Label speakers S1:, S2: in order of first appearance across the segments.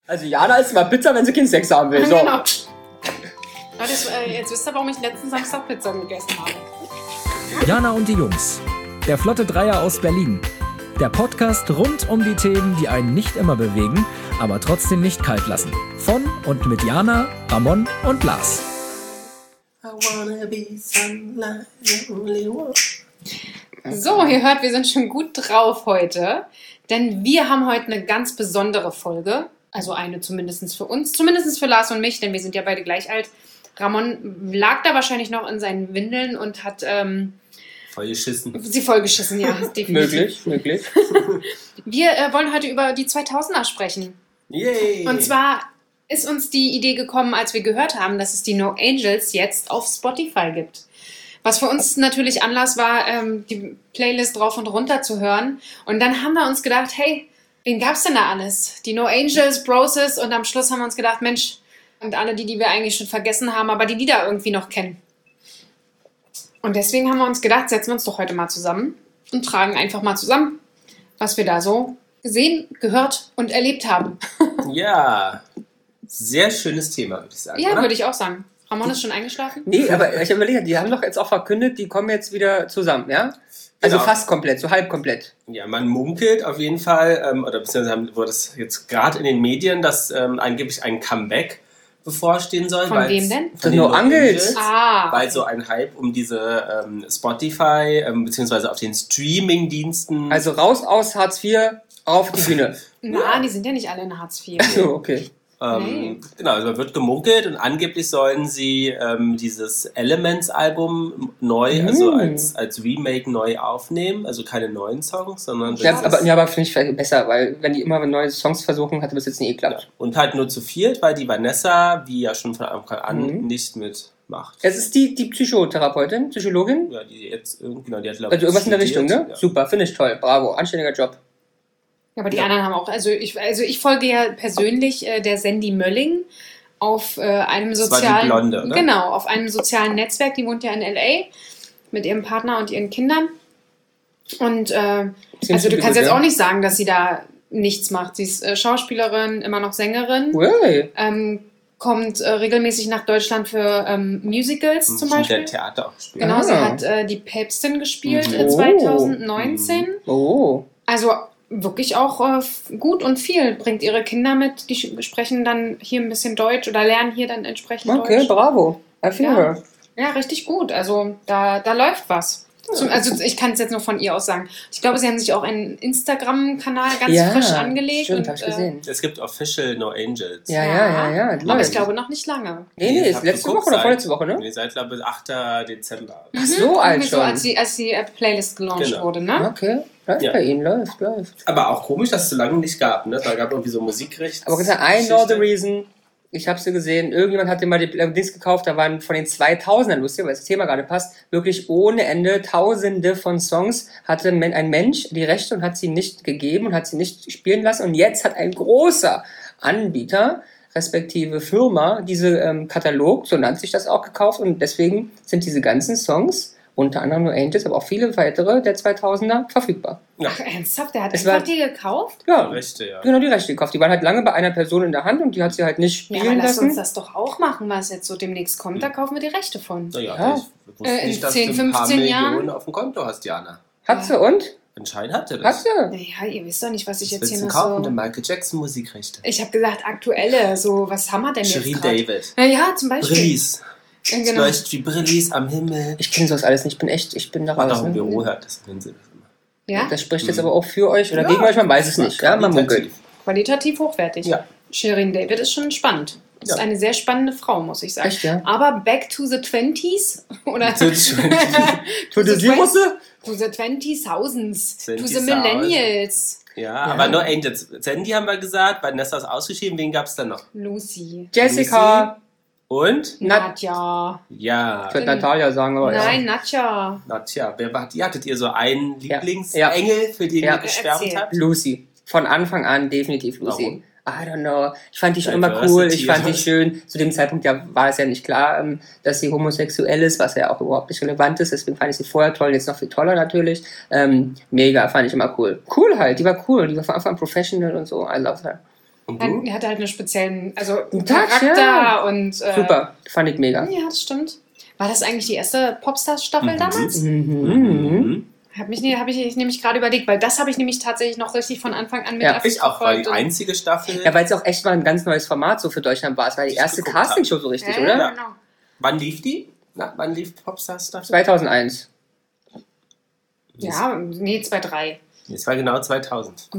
S1: Also Jana isst mal Pizza, wenn sie keinen Sex haben will. So.
S2: Genau. Jetzt wisst ihr, warum ich letzten Samstag Pizza gegessen habe.
S3: Jana und die Jungs. Der Flotte Dreier aus Berlin. Der Podcast rund um die Themen, die einen nicht immer bewegen, aber trotzdem nicht kalt lassen. Von und mit Jana, Ramon und Lars.
S2: So, ihr hört, wir sind schon gut drauf heute, denn wir haben heute eine ganz besondere Folge. Also eine zumindest für uns, zumindest für Lars und mich, denn wir sind ja beide gleich alt. Ramon lag da wahrscheinlich noch in seinen Windeln und hat
S4: vollgeschissen.
S2: Sie vollgeschissen, ja, definitiv.
S1: Möglich.
S2: Wir wollen heute über die 2000er sprechen.
S4: Yay!
S2: Und zwar ist uns die Idee gekommen, als wir gehört haben, dass es die No Angels jetzt auf Spotify gibt. Was für uns natürlich Anlass war, die Playlist drauf und runter zu hören. Und dann haben wir uns gedacht, hey, wen gab's denn da alles? Die No Angels, Broses, und am Schluss haben wir uns gedacht, Mensch, und alle die wir eigentlich schon vergessen haben, aber die Lieder irgendwie noch kennen. Und deswegen haben wir uns gedacht, setzen wir uns doch heute mal zusammen und tragen einfach mal zusammen, was wir da so gesehen, gehört und erlebt haben.
S4: Ja, sehr schönes Thema, würde ich sagen.
S2: Ja,
S4: oder?
S2: würde ich auch sagen. Ramon ist schon eingeschlafen?
S1: Nee, aber ich überlege, die haben doch jetzt auch verkündet, die kommen jetzt wieder zusammen, ja? Also
S4: Genau.
S1: fast komplett, so halb komplett.
S4: Ja, man munkelt auf jeden Fall, oder beziehungsweise wurde es jetzt gerade in den Medien, dass angeblich ein Comeback bevorstehen soll.
S2: Von wem denn?
S4: Von den
S1: No
S4: No
S1: Angels.
S4: Weil so ein Hype um diese Spotify, beziehungsweise auf den Streaming-Diensten.
S1: Also raus aus Hartz IV, auf die Bühne.
S2: Na, die sind ja nicht alle in Hartz IV.
S1: So, okay.
S2: Nee.
S4: Genau, also man wird gemunkelt und angeblich sollen sie dieses Elements-Album neu, also als Remake neu aufnehmen. Also keine neuen Songs, sondern...
S1: Aber finde ich vielleicht besser, weil wenn die immer neue Songs versuchen, hat das jetzt nie geklappt.
S4: Ja. Und halt nur zu viert, weil die Vanessa, wie ja schon von Anfang an, nicht mitmacht.
S1: Es ist die Psychotherapeutin, Psychologin.
S4: Ja, die jetzt irgendwie, die hat glaube
S1: Also irgendwas in der Richtung, ne?
S4: Ja.
S1: Super, finde ich toll. Bravo, anständiger Job.
S2: Ja, aber die anderen haben auch, also ich folge ja persönlich der Sandy Mölling auf einem
S4: Das war die
S2: sozialen,
S4: Blonde, oder?
S2: Genau, auf einem sozialen Netzwerk, die wohnt ja in LA mit ihrem Partner und ihren Kindern. Und also du kannst jetzt auch nicht sagen, dass sie da nichts macht. Sie ist Schauspielerin, immer noch Sängerin,
S1: Hey.
S2: kommt regelmäßig nach Deutschland für Musicals zum Beispiel.
S4: Der Theater auch gespielt.
S2: Genau, sie
S1: Ah.
S2: hat die Päpstin gespielt
S1: Oh.
S2: 2019.
S1: Oh.
S2: Also wirklich auch gut und viel. Bringt ihre Kinder mit, die sprechen dann hier ein bisschen Deutsch oder lernen hier dann entsprechend
S1: Okay,
S2: Deutsch.
S1: bravo. I feel her.
S2: Ja, richtig gut. Also da läuft was. Also ich kann es jetzt nur von ihr aus sagen. Ich glaube, sie haben sich auch einen Instagram-Kanal ganz frisch angelegt.
S1: Stimmt,
S2: und,
S1: hab ich gesehen.
S4: Es gibt Official No Angels.
S1: Ja.
S2: aber
S1: läuft.
S2: ich glaube noch nicht lange.
S1: Nee,
S4: Ich
S1: ist
S4: hab
S1: letzte
S4: geguckt,
S1: Woche oder
S4: seit-
S1: vorletzte Woche, ne?
S4: Nee, seit, glaube ich, 8. Dezember.
S1: Ach so alt
S2: Irgendwie so,
S1: schon.
S2: als die Playlist gelauncht
S4: Genau.
S2: wurde, ne?
S1: Okay, läuft
S4: Ja.
S1: bei Ihnen, läuft.
S4: Aber auch komisch, dass es so lange nicht gab, ne? Da gab es irgendwie so Musikrechts.
S1: Aber gesagt, I know the reason. Ich habe sie gesehen. Irgendjemand hat dir mal die Dings gekauft. Da waren von den 2000ern, lustig, weil das Thema gerade passt, wirklich ohne Ende Tausende von Songs hatte ein Mensch die Rechte und hat sie nicht gegeben und hat sie nicht spielen lassen. Und jetzt hat ein großer Anbieter, respektive Firma, diese Katalog, so nannt sich das auch, gekauft. Und deswegen sind diese ganzen Songs, unter anderem No Angels, aber auch viele weitere der 2000er, verfügbar.
S4: Ja,
S2: Ach, ernsthaft? Der hat
S1: Es
S2: einfach
S1: war-
S2: die gekauft?
S1: Ja,
S4: Rechte, ja.
S1: genau, die Rechte gekauft. Die waren halt lange bei einer Person in der Hand und die hat sie halt nicht
S2: Ja,
S1: spielen
S2: aber lass
S1: lassen.
S2: uns das doch auch machen, was jetzt so demnächst kommt. Da kaufen wir die Rechte von.
S4: Naja,
S1: Ja.
S4: ich wusste
S2: In
S4: nicht, dass
S2: 10,
S4: du ein paar
S2: 15
S4: Millionen
S2: Jahren?
S4: auf dem Konto hast, Jana.
S1: Hat sie und?
S4: Anscheinend hatte
S1: Hat
S4: das.
S1: sie?
S2: Naja, ihr wisst doch nicht, was ich jetzt
S4: Willst
S2: hier
S4: du
S2: noch
S4: kaufen?
S2: so...
S4: Die Michael Jackson Musikrechte.
S2: Ich habe gesagt, aktuelle, so, was haben wir denn jetzt
S4: Cherie
S2: gerade?
S4: David.
S2: Naja, zum Beispiel.
S4: Brillis. Es
S2: Genau.
S4: leuchtet wie Brillis am Himmel.
S1: Ich kenne sowas alles nicht. Ich bin da
S4: Hat
S1: raus.
S4: auch im
S1: Ne?
S4: Büro hört das wenn sie das immer.
S2: Ja,
S1: Das spricht jetzt aber auch für euch oder gegen euch, man weiß es nicht. Ja, man munkelt.
S2: qualitativ hochwertig.
S4: Ja.
S2: Shirin David ist schon spannend. Ist
S4: Ja.
S2: eine sehr spannende Frau, muss ich sagen.
S1: Echt, ja?
S2: Aber back to the 20s oder
S4: To the 20s.
S1: To the Zeros?
S2: to the 20.000s, to the
S4: 20.000.
S2: Millennials.
S4: Ja, aber No Angels. Sandy haben wir gesagt, Vanessa ist ausgeschrieben. Wen gab es dann noch?
S2: Lucy,
S1: Jessica.
S4: Und?
S2: Nadja.
S4: Ja.
S1: Ich würde Natalia sagen, aber
S2: Nein,
S1: ja.
S2: Nadja.
S4: Nadja, wer war die? Hattet ihr so einen
S1: Ja.
S4: Lieblingsengel, für den
S1: Ja.
S4: ihr geschwärmt
S2: Erzähl.
S4: habt?
S1: Lucy. Von Anfang an definitiv Lucy.
S4: Warum?
S1: I don't know. Ich fand die schon
S4: Dein
S1: immer cool, ich
S4: Diversity,
S1: fand die
S4: oder?
S1: schön. Zu dem Zeitpunkt war es ja nicht klar, dass sie homosexuell ist, was ja auch überhaupt nicht relevant ist. Deswegen fand ich sie vorher toll, jetzt noch viel toller natürlich. Mega, fand ich immer cool. Cool halt, die war cool. Die war von Anfang an professional und so. I love her.
S4: Und du?
S2: Er hatte halt einen speziellen, also
S1: Ein Touch,
S2: Charakter
S1: ja.
S2: und...
S1: Super, fand ich mega.
S2: Ja, das stimmt. War das eigentlich die erste Popstars-Staffel damals?
S1: Mhm.
S2: Hab ich nämlich gerade überlegt, weil das habe ich nämlich tatsächlich noch richtig von Anfang an mit
S1: Ja,
S4: Ich auch, war die
S2: verfolgt.
S4: einzige Staffel.
S1: Ja, weil es auch echt mal ein ganz neues Format so für Deutschland war. Es war die
S4: Ich
S1: erste
S4: geguckt hab.
S1: Castingshow so richtig,
S2: Ja,
S1: oder?
S2: genau.
S4: Wann lief die? Wann lief Popstars Staffel?
S1: 2001.
S2: Ja, nee, 2-3.
S4: Es war genau 2000.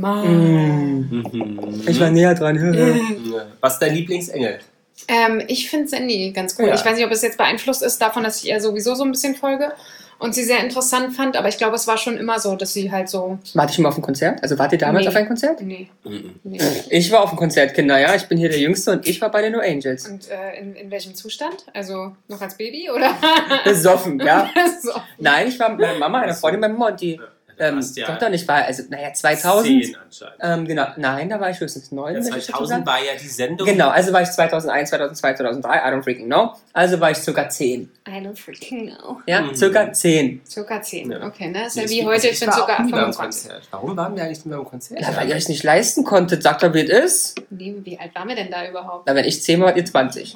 S2: Mann.
S1: Ich war näher dran.
S4: Ja. Was ist dein Lieblingsengel?
S2: Ich finde Sandy ganz cool.
S4: Ja.
S2: Ich weiß nicht, ob es jetzt beeinflusst ist davon, dass ich ihr sowieso so ein bisschen folge und sie sehr interessant fand, aber ich glaube, es war schon immer so, dass sie halt so...
S1: Warte ich mal auf ein Konzert? Also wart ihr damals
S2: Nee.
S1: auf ein Konzert?
S2: Nee. nee.
S1: Ich war auf ein Konzert, Kinder, ja. Ich bin hier der Jüngste und ich war bei den No Angels.
S2: Und in welchem Zustand? Also noch als Baby oder?
S1: Besoffen, ja.
S2: so.
S1: Nein, ich war mit meiner Mama, einer Freundin meiner Mama und die
S4: warst ja
S1: Tochter und ich war, also, 2000.
S4: 10 anscheinend.
S1: Genau, nein, da war ich höchstens 9.
S4: Ja,
S1: wenn ich dazu
S4: 2000
S1: sagen.
S4: war ja die Sendung.
S1: Genau, also war ich 2001, 2002, 2003, I don't freaking know. Also war ich circa 10.
S2: I don't freaking know.
S1: Ja, circa 10.
S2: Circa 10.
S4: Ja.
S2: Okay, ne? Das ist ja
S4: Ich-
S2: wie heute, ich bin
S4: war
S2: circa
S4: auch nie beim
S2: 25.
S4: Konzert. Warum waren wir eigentlich nie beim Konzert?
S1: Ja, weil ihr euch nicht leisten konntet. Sagt doch, wie es ist.
S2: Nee, wie alt waren wir denn da überhaupt?
S1: Na, wenn ich 10 war, wart ihr 20.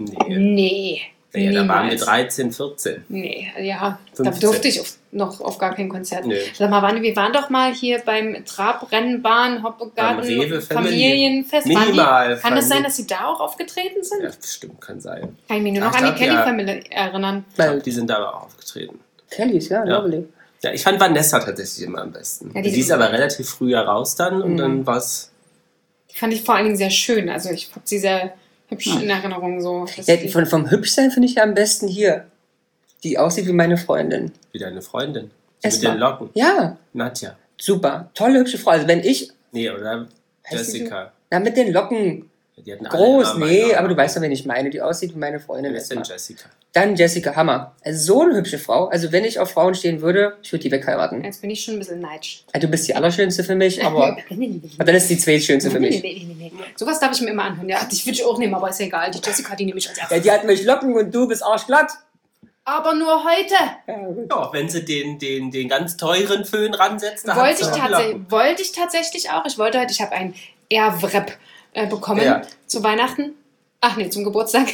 S2: Nee.
S4: Nee, da waren wir
S2: niemals.
S4: 13, 14.
S2: Nee, ja, da
S4: 15.
S2: durfte ich noch auf gar kein Konzert.
S4: Nee.
S2: Sag mal, wir waren doch mal hier beim Trabrennbahn, Hoppegarten,
S4: Beim Rewe
S2: Familienfest.
S4: Minimal
S2: Kann das sein,
S4: Family-
S2: dass sie da auch aufgetreten sind?
S4: Ja, stimmt, kann sein.
S2: Kann ich mich nur
S4: Ja,
S2: noch
S4: ich
S2: an die
S4: glaub, ja.
S2: Kelly-Family erinnern.
S4: Ich
S1: Weil
S4: glaube, die sind da aber auch aufgetreten.
S1: Kellys, ja, lovely.
S4: Ja, ich fand Vanessa tatsächlich immer am besten.
S2: Ja,
S4: die ist aber relativ früh raus dann und dann war es.
S2: Die fand ich vor allen Dingen sehr schön. Also ich habe sie sehr hübsch in Erinnerung. So, dass
S1: Ja,
S2: die-
S1: vom Hübschsein finde ich ja am besten hier. Die aussieht wie meine Freundin.
S4: Wie deine Freundin. Die
S1: Es
S4: mit den
S1: war-
S4: Locken.
S1: Ja,
S4: Nadja.
S1: super. Tolle, hübsche Frau. Also wenn ich,
S4: Nee, oder
S1: Heißt die so?
S4: Jessica.
S1: na mit den Locken,
S4: Die hatten alle
S1: groß,
S4: immer
S1: nee,
S4: meine-
S1: aber du weißt doch, wen ich meine. Die aussieht wie meine Freundin.
S4: Wer ist denn
S1: erstmal.
S4: Jessica?
S1: Dann Jessica Hammer. Also so eine hübsche Frau. Also wenn ich auf Frauen stehen würde, ich würde die wegheiraten.
S2: Jetzt bin ich schon ein bisschen neidisch.
S1: Du bist die Allerschönste für mich, aber und dann ist die Zweitschönste für mich.
S2: Nee. Sowas darf ich mir immer anhören. Ja, dich würde ich auch nehmen, aber ist ja egal. Die Jessica, die nehme ich als
S1: Ja,
S2: erstes.
S1: die hat mich Locken und du bist arschglatt.
S2: Aber nur heute.
S4: Ja, wenn sie den ganz teuren Föhn ransetzt, dann
S2: Wollte
S4: hat
S2: ich,
S4: sie auch Locken.
S2: wollte ich tatsächlich auch. Ich habe einen Airwrap bekommen
S4: Ja.
S2: zu Weihnachten. Ach nee, zum Geburtstag.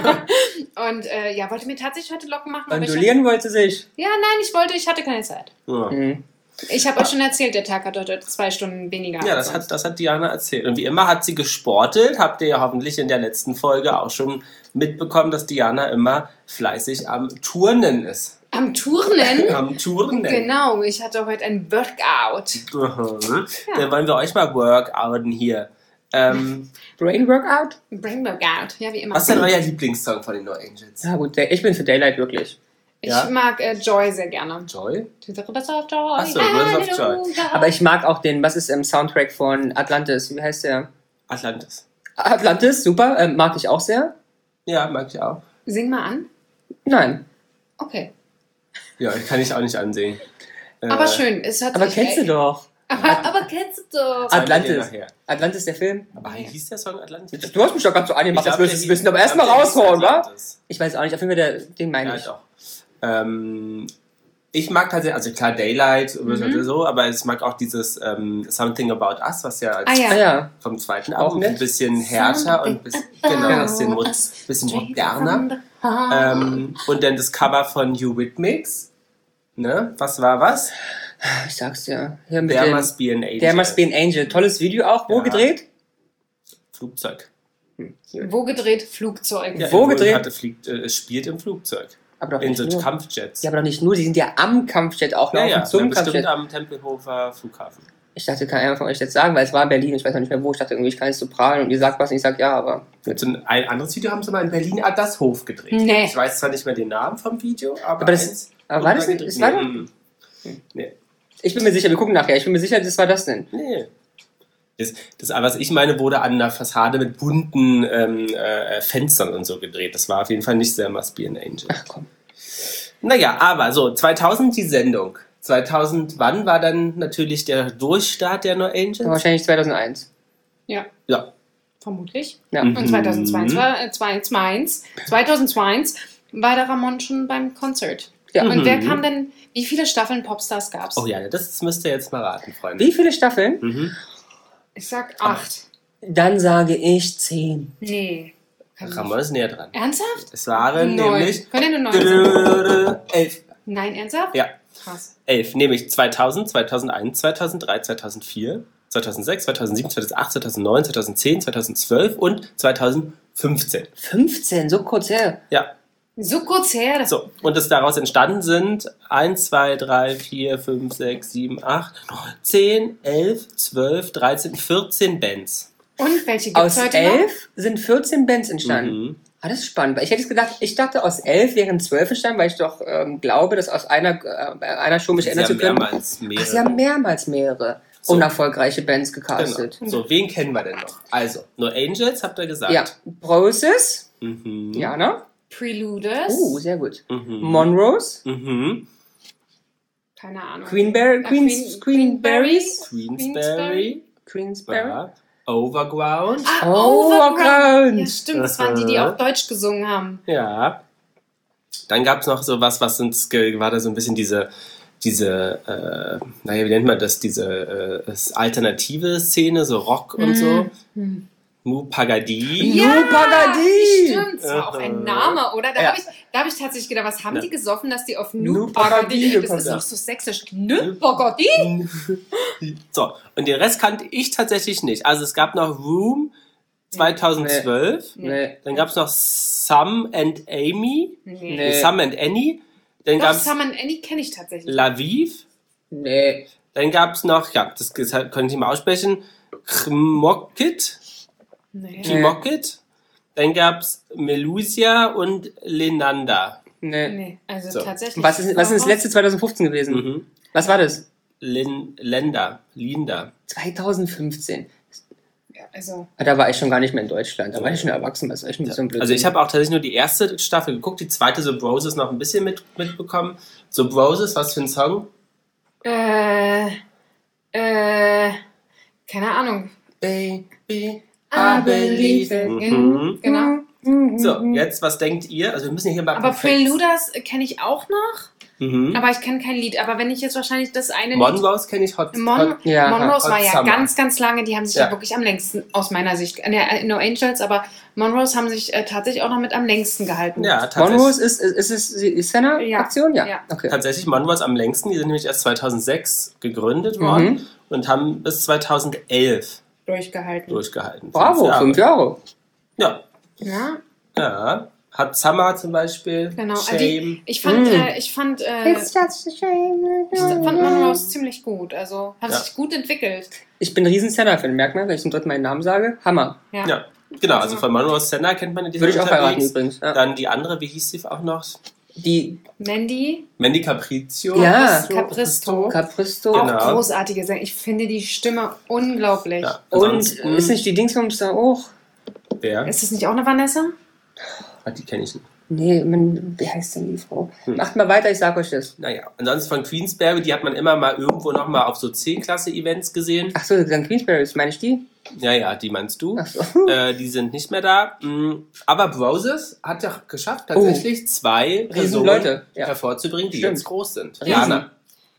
S2: Und wollte mir tatsächlich heute Locken machen. Aber
S1: Ondulieren wollte sich.
S2: ich hatte keine Zeit.
S4: Ja.
S1: Mhm.
S2: Ich habe euch schon erzählt, der Tag hat heute 2 Stunden weniger.
S4: Ja,
S2: als sonst.
S4: das hat Diana erzählt. Und wie immer hat sie gesportelt. Habt ihr ja hoffentlich in der letzten Folge auch schon mitbekommen, dass Diana immer fleißig am Turnen ist.
S2: Am Turnen?
S4: Am Turnen.
S2: Genau, ich hatte heute ein Workout.
S4: Mhm. Dann wollen wir euch mal workouten hier.
S1: Brain Workout?
S2: Brain Workout, ja, wie immer.
S4: Was ist denn euer Lieblingssong von den No Angels?
S1: Ja gut, ich bin für Daylight wirklich.
S2: Ich
S4: Ja?
S2: mag Joy sehr gerne.
S4: Joy?
S2: To the Rivers of Joy.
S4: Ach so, Rivers of Joy.
S2: Hallelujah.
S1: Aber ich mag auch den, was ist im Soundtrack von Atlantis? Wie heißt der?
S4: Atlantis.
S1: Atlantis, super, mag ich auch sehr.
S4: Ja, mag ich auch.
S2: Sing mal an.
S1: Nein.
S2: Okay.
S4: Ja, kann ich auch nicht ansehen.
S2: Aber schön. Es hat
S1: Aber
S2: sich
S1: kennst du
S2: echt-
S1: doch.
S2: Aber kennst du doch.
S4: Zeigen wir dir
S1: Atlantis.
S4: nachher.
S1: Atlantis, der Film.
S4: Aber hieß der Song Atlantis?
S1: Du hast mich doch gerade so angemacht,
S4: Ich
S1: als
S4: glaub,
S1: würdest du es
S4: der
S1: wissen. Aber
S4: hieß-
S1: erstmal
S4: ich glaub, der hieß
S1: raushauen, wa?
S4: Atlantis.
S1: Ich weiß auch nicht, auf jeden Fall, den meine
S4: Ja,
S1: ich.
S4: doch. Ich mag tatsächlich, also klar Daylight oder so, aber ich mag auch dieses Something About Us, was ja, als
S2: Ah, ja.
S1: Ah ja.
S4: vom zweiten
S1: Auch
S4: Album
S1: nett.
S4: ein bisschen härter und genau, bisschen moderner. Und dann das Cover von Eurythmics. Ne? Was war was?
S1: Ich sag's ja. Hier mit
S4: There
S1: dem,
S4: Must Be an Angel.
S1: There Must Be an Angel. Tolles Video auch. Wo
S4: Ja.
S1: gedreht?
S4: Flugzeug.
S2: Wo gedreht? Flugzeug.
S4: Ja,
S1: Wo gedreht?
S4: Es spielt im Flugzeug.
S1: Aber doch
S4: In
S1: nicht
S4: so
S1: nur.
S4: Kampfjets.
S1: Ja, aber doch nicht nur. Die sind ja am Kampfjet auch noch.
S4: ja,
S1: und zum
S4: bestimmt
S1: Kampfjet.
S4: am Tempelhofer Flughafen.
S1: Ich dachte, kann einer von euch jetzt sagen, weil es war in Berlin. Ich weiß noch nicht mehr wo. Ich dachte irgendwie, ich kann jetzt so prahlen und ihr sagt was und ich sag ja, aber.
S4: So ein anderes Video haben sie mal in Berlin Adlershof gedreht.
S2: Nee.
S4: Ich weiß zwar nicht mehr den Namen vom Video, aber
S1: Aber das-
S4: eins
S1: aber war das
S4: wurde
S1: nicht-
S4: gedreht.
S1: das war
S4: Nee.
S1: Ich bin mir sicher, wir gucken nachher. Ich bin mir sicher, das war das denn.
S4: Nee. Das, was ich meine, wurde an der Fassade mit bunten Fenstern und so gedreht. Das war auf jeden Fall nicht There Must Be an Angel.
S1: Ach komm.
S4: Naja, aber so, 2000 die Sendung. 2000, wann war dann natürlich der Durchstart der No Angels?
S1: Wahrscheinlich 2001.
S2: Ja,
S4: Ja.
S2: vermutlich.
S1: Ja.
S2: Und 2002 war der Ramon schon beim Konzert.
S1: Ja.
S2: Und wer kam denn, wie viele Staffeln Popstars gab's?
S4: Oh ja, das müsst ihr jetzt mal raten, Freunde.
S1: Wie viele Staffeln?
S4: Mhm.
S2: Ich sag 8.
S1: Dann sage ich 10.
S2: Nee.
S4: Ramon ist näher dran.
S2: Ernsthaft?
S4: Es waren
S2: 9.
S4: nämlich
S2: Können ja nur 9 sein.
S4: 11.
S2: Nein, ernsthaft?
S4: Ja,
S2: Krass.
S4: 11. Nämlich 2000, 2001, 2003, 2004, 2006, 2007, 2008, 2009, 2010, 2012 und 2015.
S1: 15, so kurz her.
S4: Ja,
S2: So kurz her. Das
S4: so. Und das daraus entstanden sind 1, 2, 3, 4, 5, 6, 7, 8, 9, 10, 11, 12, 13, 14 Bands.
S2: Und welche gibt
S1: Aus
S2: es heute
S1: 11 sind 14 Bands entstanden.
S4: Mhm.
S1: Ah, das ist spannend. Weil ich dachte, aus 11 wären 12 entstanden, weil ich doch glaube, dass aus einer Show mich
S4: Sie
S1: erinnern zu
S4: haben
S1: können.
S4: mehrmals mehrere.
S1: Ach, sie haben mehrmals mehrere
S4: So.
S1: unerfolgreiche Bands gecastet.
S4: Genau. So, wen kennen wir denn noch? Also, No Angels habt ihr gesagt.
S1: Ja, Process,
S4: Mhm.
S1: Jana.
S2: noch? Preluders?
S1: Sehr gut.
S4: Mhm.
S1: Monrose,
S4: Mhm.
S2: Keine Ahnung.
S1: Queenberries,
S4: Queensberry.
S1: Queensberry.
S4: Ja. Overground.
S2: Ah,
S1: Overground.
S2: Ja, stimmt. Das waren die, die auch Deutsch gesungen haben.
S4: Ja. Dann gab es noch so was uns war da so ein bisschen diese naja, wie nennt man das, diese alternative Szene, so Rock und so. Mu Pagadi.
S1: Ja, Pagadi.
S2: Stimmt, das war auch ein Name, oder? Da
S1: Ja.
S2: habe ich tatsächlich gedacht, was haben
S4: Ja.
S2: die gesoffen, dass die auf
S1: Nu
S2: Nu
S1: Pagadi
S2: Pagadi, das
S1: gekommen
S2: ist
S1: sind.
S2: doch so sächsisch. Nu Pagadi?
S4: So, und den Rest kannte ich tatsächlich nicht. Also es gab noch Room 2012.
S1: Nee.
S4: Dann gab es noch Sam and Amy.
S2: Nee.
S4: Sam and Annie. Dann
S2: Doch,
S4: gab es
S2: Sam and Annie kenne ich tatsächlich.
S4: Laviv.
S1: Nee.
S4: Dann gab es noch, ja, das konnte ich mal aussprechen, Kmokit.
S2: Nee.
S4: Kmokit. Dann gab es Melusia und Lenanda.
S1: Nee.
S2: Nee, also
S4: So.
S2: tatsächlich.
S1: Was ist das letzte 2015 gewesen?
S4: Mhm.
S1: Was war das?
S4: Linda.
S1: 2015.
S2: Ja, also,
S1: Da war ich schon gar nicht mehr in Deutschland. Da war ich schon erwachsen. Das ist echt ein bisschen blöd.
S4: Also ich habe auch tatsächlich nur die erste Staffel geguckt, die zweite So Broses noch ein bisschen mitbekommen. So Broses, was für ein Song?
S2: keine Ahnung.
S1: Baby,
S2: I believe
S4: Mhm.
S2: Genau.
S4: So, jetzt, was denkt ihr? Also wir müssen hier mal
S2: Aber
S4: perfekt-
S2: Preluders kenne ich auch noch,
S4: Mhm.
S2: aber ich kenne kein Lied. Aber wenn ich jetzt wahrscheinlich das eine Lied...
S4: Monrose kenne ich Hot.
S1: Ja,
S2: Monrose war
S4: Hot
S2: ja
S4: Summer.
S2: ganz, ganz lange, die haben sich ja,
S4: Ja.
S2: wirklich am längsten, aus meiner Sicht, No Angels, aber Monrose haben sich tatsächlich auch noch mit am längsten gehalten.
S4: Ja, tatsächlich.
S1: Monrose ist es die Senna-Aktion?
S2: Ja.
S1: Okay.
S4: Tatsächlich Monrose am längsten. Die sind nämlich erst 2006 gegründet worden und haben bis 2011
S2: Durchgehalten.
S4: durchgehalten.
S1: Bravo, 5 Jahre.
S4: Ja.
S2: Ja,
S4: Ja. Hat Summer zum Beispiel.
S2: genau.
S4: Shame.
S2: Ich fand Monrose ziemlich gut. Also hat
S4: Ja.
S2: sich gut entwickelt.
S1: Ich bin ein riesen Senna-Fan, merkt man, wenn ich zum dritten Mal den Namen sage. Hammer.
S2: Ja.
S4: Ja, genau. Also von Monrose Senna kennt man die.
S1: Würde ich auch heiraten
S4: unterwegs.
S1: übrigens. Ja.
S4: Dann die andere, wie hieß sie auch noch?
S1: Die
S2: Mandy
S4: Caprizio.
S1: Ja.
S2: Capristo.
S1: Capristo.
S4: Genau.
S2: Auch großartige Sänger. Ich finde die Stimme unglaublich.
S4: Ja.
S1: Und
S4: Ansonsten-
S1: ist nicht die Dingsbums da auch?
S4: Wer?
S2: Ist das nicht auch eine Vanessa?
S4: Die kenne ich nicht.
S1: Nee, wie heißt denn die Frau? Macht mal weiter, ich sag euch das.
S4: Naja, ansonsten von Queensberry, die hat man immer mal irgendwo noch mal auf so C-Klasse-Events gesehen.
S1: Ach so, dann Queensberries, meine ich die?
S4: Ja, die meinst du.
S1: Ach so.
S4: Die sind nicht mehr da. Aber Broses hat ja geschafft, tatsächlich zwei Personen
S1: Leute, ja.
S4: hervorzubringen, die
S1: Stimmt.
S4: jetzt groß sind.
S1: Riesen.
S4: Jana.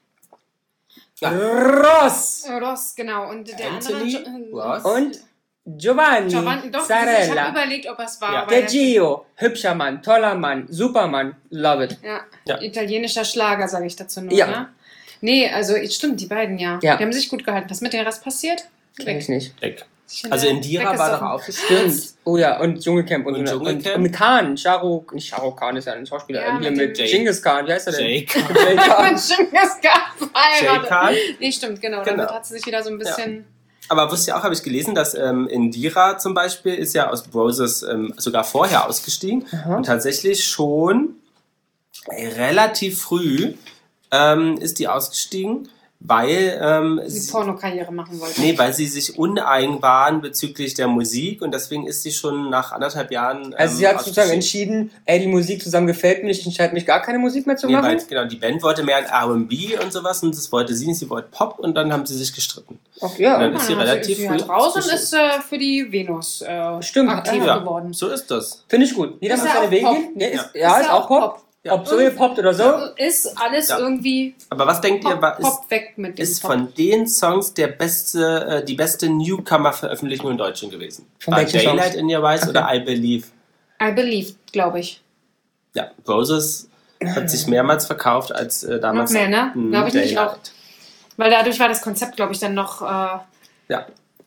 S1: Ross
S2: Ross, genau. Und der
S4: Anthony,
S2: andere...
S4: Ross.
S1: und Giovanni
S2: Giovanni, doch, ich
S1: Zarella.
S2: habe überlegt, ob es war.
S4: Ja.
S2: aber
S1: Der Gio, hübscher Mann, toller Mann, Supermann, love it.
S2: Ja.
S4: Ja.
S2: Italienischer Schlager, sage ich dazu nur.
S1: Ja.
S2: Ne? Nee, also stimmt, die beiden ja.
S1: Ja.
S2: Die haben sich gut gehalten. Was mit dem Rest passiert?
S1: Kenn ich nicht.
S4: Weg.
S2: Sich
S4: Also Indira war doch
S2: weggesoffen.
S4: aufgestürzt.
S1: Stimmt. Oh ja, und Dschungelcamp und,
S4: Und
S1: so.
S4: Dschungelcamp.
S1: Und mit Khan, nicht Shah Khan ist ja ein Schauspieler.
S2: Ja,
S1: Hier
S2: mit
S1: mit
S2: dem
S1: Genghis Khan, wie heißt er denn?
S4: Jake.
S1: Jay Khan.
S2: Stimmt, das gab
S4: Jay Khan.
S2: Nee, stimmt, genau.
S4: Genau.
S2: Damit hat sie sich wieder so ein bisschen...
S4: Aber wusst ihr auch, habe ich gelesen, dass Indira zum Beispiel ist ja aus Broses sogar vorher ausgestiegen und tatsächlich schon relativ früh ist die ausgestiegen, weil
S2: die Pornokarriere machen wollte.
S4: Nee, weil sie sich uneigen waren bezüglich der Musik und deswegen ist sie schon nach 1,5 Jahren.
S1: Also sie hat sozusagen
S4: ausgestiegen.
S1: entschieden, ey, die Musik zusammen gefällt mir nicht, ich entscheide mich gar keine Musik mehr zu
S4: Nee,
S1: machen.
S4: weil genau, die Band wollte mehr ein R&B und sowas und das wollte sie nicht, sie wollte Pop und dann haben sie sich gestritten.
S1: Okay, ja.
S4: Und dann ist sie relativ
S2: sie
S4: früh
S2: hat raus und
S4: ausgestiegen.
S2: ist für die Venus
S1: Stimmt,
S2: aktiver
S1: ja.
S2: geworden.
S4: So ist das.
S1: Finde ich gut. Jeder
S2: Ist
S1: macht
S2: ja
S1: seine
S2: auch
S1: Wege.
S2: Pop.
S1: Nee, ist auch Pop.
S4: Ja.
S1: Ob so gepoppt oder so.
S2: Ist alles irgendwie
S4: Aber was denkt ihr,
S2: Pop weg mit dem
S4: ist
S2: Pop.
S4: von den Songs die beste Newcomer-Veröffentlichung in Deutschland gewesen?
S1: Von
S4: War
S1: welchen
S4: Daylight
S1: Songs?
S4: in Your Eyes
S1: Okay.
S4: oder I Believe?
S2: I Believe, glaube ich.
S4: Ja, Roses hat sich mehrmals verkauft als damals.
S2: Noch mehr, ne? Glaube ich nicht auch.
S4: Daylight.
S2: Weil dadurch war das Konzept, glaube ich, dann noch
S4: Ja.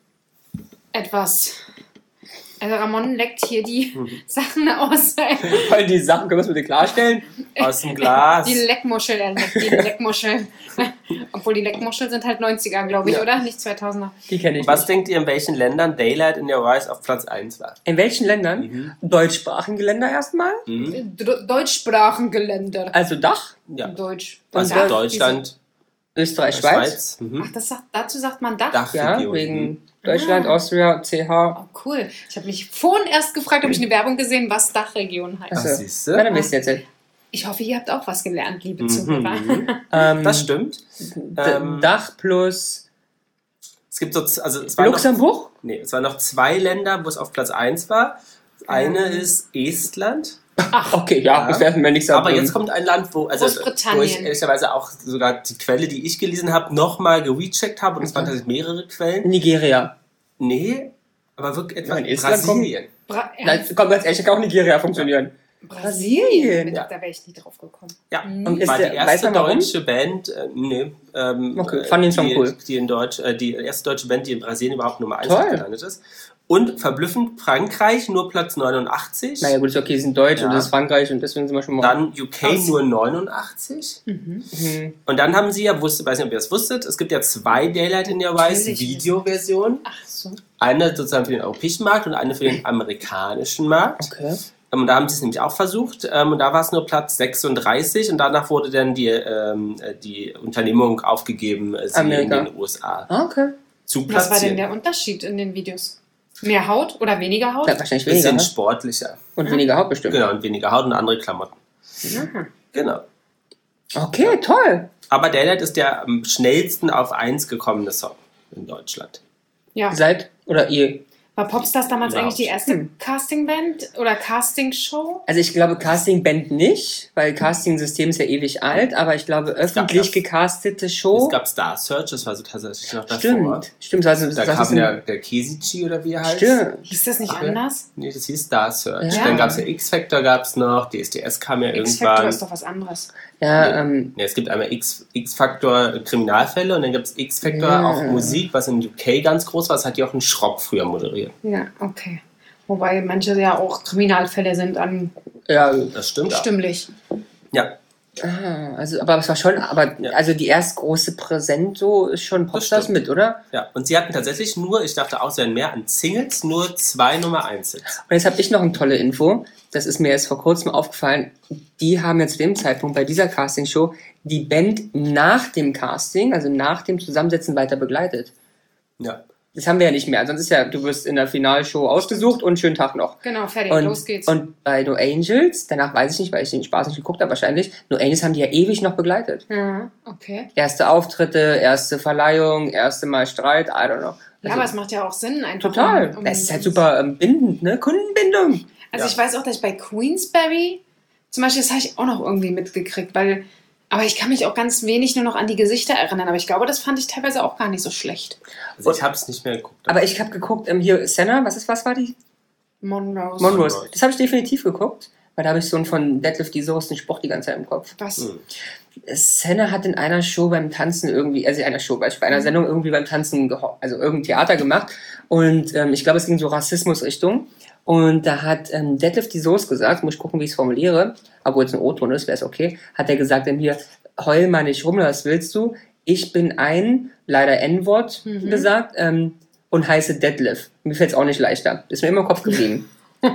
S2: etwas... Also Ramon leckt hier die Sachen aus.
S1: Weil die Sachen, können wir es bitte klarstellen?
S4: Aus dem Glas.
S2: Die Leckmuschel, er leckt die Leckmuscheln. Obwohl die Leckmuscheln sind halt 90er, glaube ich,
S4: Ja.
S2: oder? Nicht 2000er.
S1: Die kenne ich
S4: Was
S1: nicht.
S4: denkt ihr, in welchen Ländern Daylight in Your Eyes auf Platz 1 war?
S1: In welchen Ländern? Deutschsprachige Länder erstmal?
S2: Deutschsprachengeländer.
S1: Also Dach,
S4: Ja.
S2: Deutsch.
S4: Also
S1: Und
S4: Deutschland,
S1: Österreich, Schweiz.
S2: Ach, dazu sagt man Dach.
S1: Ja,
S4: Dachregion.
S1: wegen Deutschland, Austria, CH.
S2: Oh, cool. Ich habe mich vorhin erst gefragt, ob ich eine Werbung gesehen, was Dachregion heißt.
S4: Ach, siehst du?
S1: Na, dann wisst ihr jetzt.
S2: Ich hoffe, ihr habt auch was gelernt, liebe Zuhörer.
S4: Das stimmt.
S1: Dach plus
S4: Es gibt so, also es waren
S1: Luxemburg?
S4: es waren noch 2 Länder, wo es auf Platz 1 war. Das eine ist Estland.
S1: Okay, ja, das werden wir nicht sagen.
S4: Aber jetzt kommt ein Land, wo
S2: Großbritannien.
S4: ich ehrlicherweise auch sogar die Quelle, die ich gelesen habe, nochmal gerecheckt habe. Und es waren tatsächlich mehrere Quellen.
S1: Nigeria.
S4: Nee, aber wirklich etwa
S1: In Estland
S4: Brasilien.
S1: Nein, komm, ganz ehrlich, kann auch Nigeria funktionieren.
S2: Brasilien.
S1: Ja.
S2: Da wäre ich nie drauf gekommen.
S4: Ja,
S1: Und ist
S4: war die
S1: der, weiß
S4: erste
S1: man warum?
S4: deutsche Band,
S1: Okay, fand den Song cool.
S4: Die erste deutsche Band, die in Brasilien überhaupt Nummer 1
S1: Toll.
S4: gelandet ist. Und verblüffend Frankreich nur Platz 89.
S1: Naja, gut, ist okay, sie sind Deutsch
S4: Ja.
S1: und das ist Frankreich und deswegen sind wir schon mal.
S4: Dann UK nur 89. Und dann haben sie ja, weiß nicht, ob ihr das wusstet, es gibt ja 2 Daylight in Your Eyes
S2: Natürlich.
S4: Videoversionen.
S2: Ach so.
S4: Eine sozusagen für den europäischen Markt und eine für den amerikanischen Markt.
S1: Okay.
S4: Und da haben sie es nämlich auch versucht. Und da war es nur Platz 36 und danach wurde dann die Unternehmung aufgegeben, sie
S1: Amerika.
S4: in den USA
S1: Okay.
S4: zu
S2: Was war denn
S4: platzieren.
S2: der Unterschied in den Videos? Mehr Haut oder weniger Haut?
S1: Ja, wahrscheinlich weniger.
S4: Bisschen
S1: Ne?
S4: sportlicher.
S1: Und weniger Haut bestimmt.
S4: Genau, und weniger Haut und andere Klamotten.
S2: Mhm.
S4: Genau.
S1: Okay, toll.
S4: Aber Daylight ist der am schnellsten auf 1 gekommene Song in Deutschland.
S2: Ja.
S1: Seit oder ihr?
S2: War Popstars damals
S4: Überhaupt.
S2: eigentlich die erste Castingband oder Castingshow?
S1: Also ich glaube Casting-Band nicht, weil Casting-System ist ja ewig alt, aber ich glaube öffentlich
S4: das.
S1: gecastete Show.
S4: Es gab Star Search, das war so tatsächlich noch davor.
S1: Stimmt. Also,
S4: Da
S1: das
S4: kam
S1: ist
S4: ja der Kesichi oder wie er heißt.
S1: Stimmt.
S2: Hieß das nicht
S4: Ach,
S2: anders?
S4: Nee, das hieß Star Search.
S1: Ja.
S4: Dann gab es ja X-Factor, gab es noch, DSDS kam ja
S2: X-Factor
S4: irgendwann.
S2: ist doch was anderes.
S1: Ja,
S4: Nee, es gibt einmal X-Factor Kriminalfälle und dann gibt es X-Factor auch Musik, was in UK ganz groß war. Das hat Jochen Schropp früher moderiert.
S2: Ja, okay. Wobei manche ja auch Kriminalfälle sind an
S1: ja.
S4: Das stimmt auch.
S2: stimmlich.
S4: Ja,
S1: Also, aber es war schon,
S4: Ja.
S1: also die erst große Präsent so ist schon Popstars
S4: stimmt.
S1: mit, oder?
S4: ja. Und sie hatten tatsächlich nur, ich dachte auch, es wären mehr an Singles, nur 2 Nummer 1 Hits.
S1: Und jetzt habe ich noch eine tolle Info. Das ist mir erst vor kurzem aufgefallen. Die haben ja zu dem Zeitpunkt bei dieser Castingshow die Band nach dem Casting, also nach dem Zusammensetzen weiter begleitet.
S4: Ja.
S1: Das haben wir ja nicht mehr. Sonst ist ja, du wirst in der Finalshow ausgesucht und schönen Tag noch.
S2: Genau, fertig,
S1: Und,
S2: los geht's.
S1: und bei No Angels, danach weiß ich nicht, weil ich den Spaß nicht geguckt habe wahrscheinlich, No Angels haben die ja ewig noch begleitet.
S2: Ja, okay.
S1: Erste Auftritte, erste Verleihung, erste Mal Streit, I don't know.
S2: Ja, aber es macht ja auch Sinn. Einfach
S1: Total. Es ist halt super bindend, ne? Kundenbindung.
S2: Also
S4: Ja.
S2: ich weiß auch, dass ich bei Queensberry, zum Beispiel, das habe ich auch noch irgendwie mitgekriegt, aber ich kann mich auch ganz wenig nur noch an die Gesichter erinnern, aber ich glaube, das fand ich teilweise auch gar nicht so schlecht.
S4: Also ich habe es nicht mehr geguckt.
S1: Aber ich habe geguckt, hier, Senna, was war die?
S2: Monrose.
S1: Monrose.
S4: Monrose.
S1: Das habe ich definitiv geguckt, weil da habe ich so einen von Deadlift die Soße den Sport die ganze Zeit im Kopf.
S2: Was?
S1: Senna hat in einer Show beim Tanzen irgendwie, also in einer Show, bei einer Sendung irgendwie beim Tanzen, also irgendein Theater gemacht und ich glaube, es ging so Rassismus-Richtung. Und da hat Deadlift die Soße gesagt, muss ich gucken, wie ich es formuliere, obwohl es ein O-Ton ist, wäre es okay, hat er gesagt, hier, heul mal nicht rum, was willst du? Ich bin ein, leider N-Wort gesagt, und heiße Deadlift. Mir fällt es auch nicht leichter. Ist mir immer im Kopf geblieben.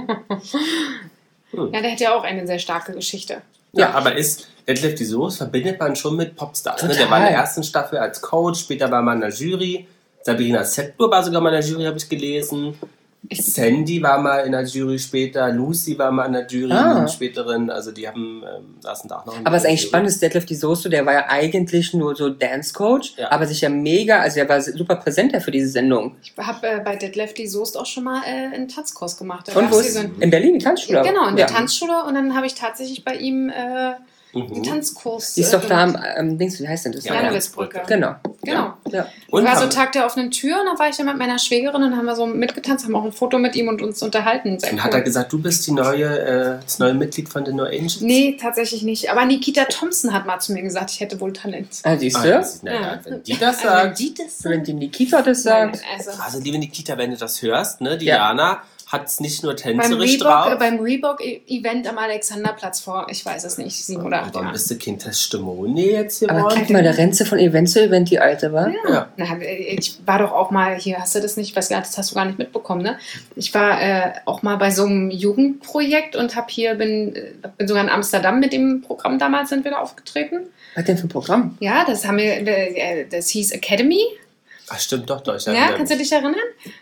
S2: Ja, der hat ja auch eine sehr starke Geschichte.
S4: Ja, aber Deadlift die Soße verbindet man schon mit Popstars. Ne? Der
S1: Total.
S4: war in der ersten Staffel als Coach, später war man in der Jury. Sabrina Settler war sogar mal in der Jury, habe ich gelesen. Sandy war mal in der Jury später, Lucy war mal in der Jury, in späteren, also die haben, saßen da auch noch in
S1: Aber es ist eigentlich
S4: Jury.
S1: spannend, dass Detlef die Soße, der war ja eigentlich nur so Dance-Coach, aber sich ja mega, also er war super präsent ja für diese Sendung.
S2: Ich habe bei Detlef die Soest auch schon mal einen Tanzkurs gemacht. Da
S1: Und
S2: gab's
S1: wo
S2: hier
S1: ist?
S2: so ein-
S1: In Berlin, die Tanzschule?
S2: Genau, in der Tanzschule und dann habe ich tatsächlich bei ihm den Tanzkurs
S1: Die ist doch da
S2: gemacht.
S1: am Dings, wie heißt denn das?
S2: Janowitzbrücke.
S1: Genau.
S2: Genau.
S1: Ja.
S4: Und
S2: war so
S4: haben-
S2: Tag der offenen Tür und da war ich dann mit meiner Schwägerin und haben wir so mitgetanzt, haben auch ein Foto mit ihm und uns unterhalten. Sehr
S4: Und
S2: cool.
S4: hat er gesagt, du bist das neue Mitglied von den No Angels?
S2: Nee, tatsächlich nicht. Aber Nikita Thompson hat mal zu mir gesagt, ich hätte wohl Talent.
S1: Ah, siehst
S4: Ah,
S1: du?
S4: das ist, naja, wenn die das
S2: Also, wenn
S4: sagt.
S2: die das
S1: Wenn die Nikita das sagt.
S2: Also,
S4: Also liebe Nikita, wenn du das hörst, ne, Diana hat es nicht nur tänzerisch
S2: beim
S4: drauf.
S2: Reebok-Event am Alexanderplatz vor, ich weiß es nicht, 7 oder 8
S4: Warum
S2: Jahren.
S4: bist du Kind Testimony jetzt
S1: Aber
S4: geworden?
S1: guck mal, da rennt sie von Event zu Event, die Alte, wa?
S4: Ja.
S2: Na, ich war doch auch mal hier, hast du das nicht, was das hast du gar nicht mitbekommen, ne? Ich war auch mal bei so einem Jugendprojekt und bin sogar in Amsterdam mit dem Programm damals sind wir da aufgetreten.
S1: Was denn für ein Programm?
S2: Ja, das das hieß Academy.
S4: Ach stimmt, doch, ich
S2: Ja,
S4: erinnere
S2: kannst du
S4: mich.
S2: dich erinnern?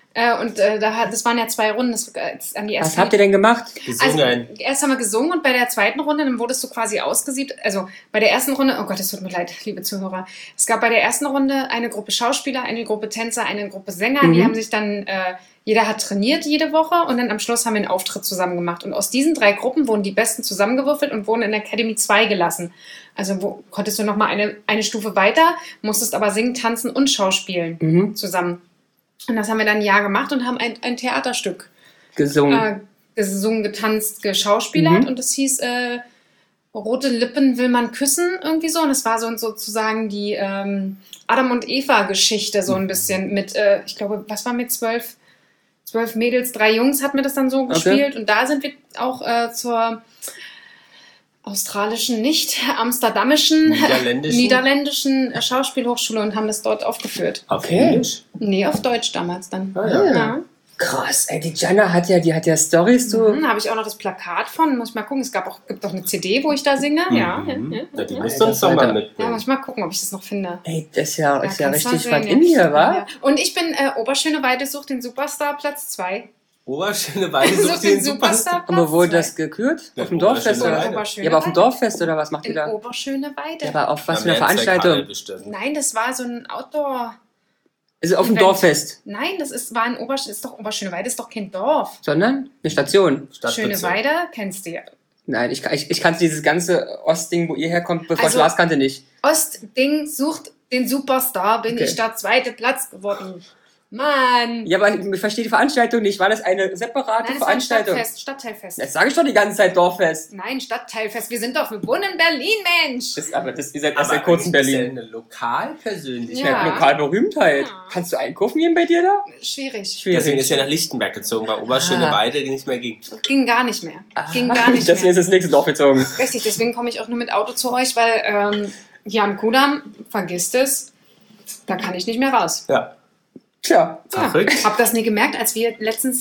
S2: Das waren ja 2 Runden, das an die erste.
S1: Was habt ihr denn gemacht?
S4: Gesungen.
S2: Also, erst haben wir gesungen und bei der zweiten Runde, dann wurdest du quasi ausgesiebt. Also bei der ersten Runde, oh Gott, es tut mir leid, liebe Zuhörer. Es gab bei der ersten Runde eine Gruppe Schauspieler, eine Gruppe Tänzer, eine Gruppe Sänger. Die haben sich dann, jeder hat trainiert jede Woche und dann am Schluss haben wir einen Auftritt zusammen gemacht. Und aus diesen 3 Gruppen wurden die Besten zusammengewürfelt und wurden in Academy 2 gelassen. Also konntest du nochmal eine Stufe weiter, musstest aber singen, tanzen und schauspielen zusammen. Und das haben wir dann ein Jahr gemacht und haben ein Theaterstück
S1: Gesungen.
S2: gesungen, getanzt, geschauspielert und das hieß Rote Lippen will man küssen, irgendwie so. Und es war so sozusagen die Adam und Eva-Geschichte so ein bisschen mit, ich glaube, was war mit 12 Mädels, 3 Jungs hat mir das dann so gespielt. Und da sind wir auch zur australischen, nicht amsterdamischen, niederländischen Schauspielhochschule und haben das dort aufgeführt.
S4: Auf Englisch?
S2: Nee, auf Deutsch damals dann.
S4: Ja.
S1: Krass, ey, die Jana hat ja Storys zu.
S2: Habe ich auch noch das Plakat von, muss ich mal gucken, gibt auch eine CD, wo ich da singe. Ja,
S4: Na, die musst du uns doch mal
S2: ja,
S4: mitbringen.
S2: muss ich mal gucken, ob ich das noch finde.
S1: Ey, das ist ja
S2: kannst du mal
S1: richtig
S2: sehen,
S1: was
S2: ja.
S1: in hier, wa?
S2: Ja. Und ich bin Oberschöneweide sucht den Superstar Platz 2.
S4: Oberschöneweide sucht den Superstar.
S2: Platz
S1: Aber wurde
S2: 2.
S1: das gekürt?
S4: Ja,
S1: Auf dem Dorffest
S4: Oberschöneweide.
S1: oder? Ja, aber auf dem Dorffest oder was macht ihr
S2: In
S1: da?
S2: Oberschöneweide.
S1: Ja, aber auf was
S4: Ja,
S1: für eine
S4: Mehrzweckhalle
S1: Veranstaltung?
S4: bestimmt.
S2: Nein, das war so ein Outdoor.
S1: Also auf dem
S2: Event.
S1: Dorffest,
S2: Nein, war in Oberschöneweide, ist doch kein Dorf.
S1: sondern eine Station.
S4: Stadtbezirk.
S2: Schöneweide kennst du ja.
S1: Nein, ich kannte dieses ganze Ostding, wo ihr herkommt, bevor
S2: Also-
S1: ich Lars kannte, nicht.
S2: Ostding sucht den Superstar, bin
S1: Okay.
S2: ich da 2. Platz geworden. Mann!
S1: Ja, aber ich verstehe die Veranstaltung nicht. War das eine separate
S2: Nein, das war ein
S1: Veranstaltung?
S2: Stadtteilfest.
S1: Das sage ich doch die ganze Zeit, Dorffest.
S2: Nein, Stadtteilfest. Wir sind doch, wir wohnen in Berlin, Mensch!
S1: Ihr seid erst
S4: Aber
S1: seit kurzem
S4: eigentlich ist
S1: Berlin.
S4: ja eine Lokalpersönlichkeit.
S2: Ja.
S1: Lokalberühmtheit.
S2: Ja.
S1: Kannst du einkaufen gehen bei dir da?
S2: Schwierig.
S4: Deswegen ist er nach Lichtenberg gezogen, weil Oberschöneweide nicht mehr ging.
S2: Ging gar nicht mehr. Ging gar nicht
S1: Deswegen
S2: mehr.
S1: ist das nächste Dorf gezogen.
S2: Richtig, deswegen komme ich auch nur mit Auto zu euch, weil hier am Kudamm, vergisst es, da kann ich nicht mehr raus.
S4: Ja.
S1: Tja.
S4: Verrückt.
S2: Ja. Hab das nie gemerkt, als wir letztens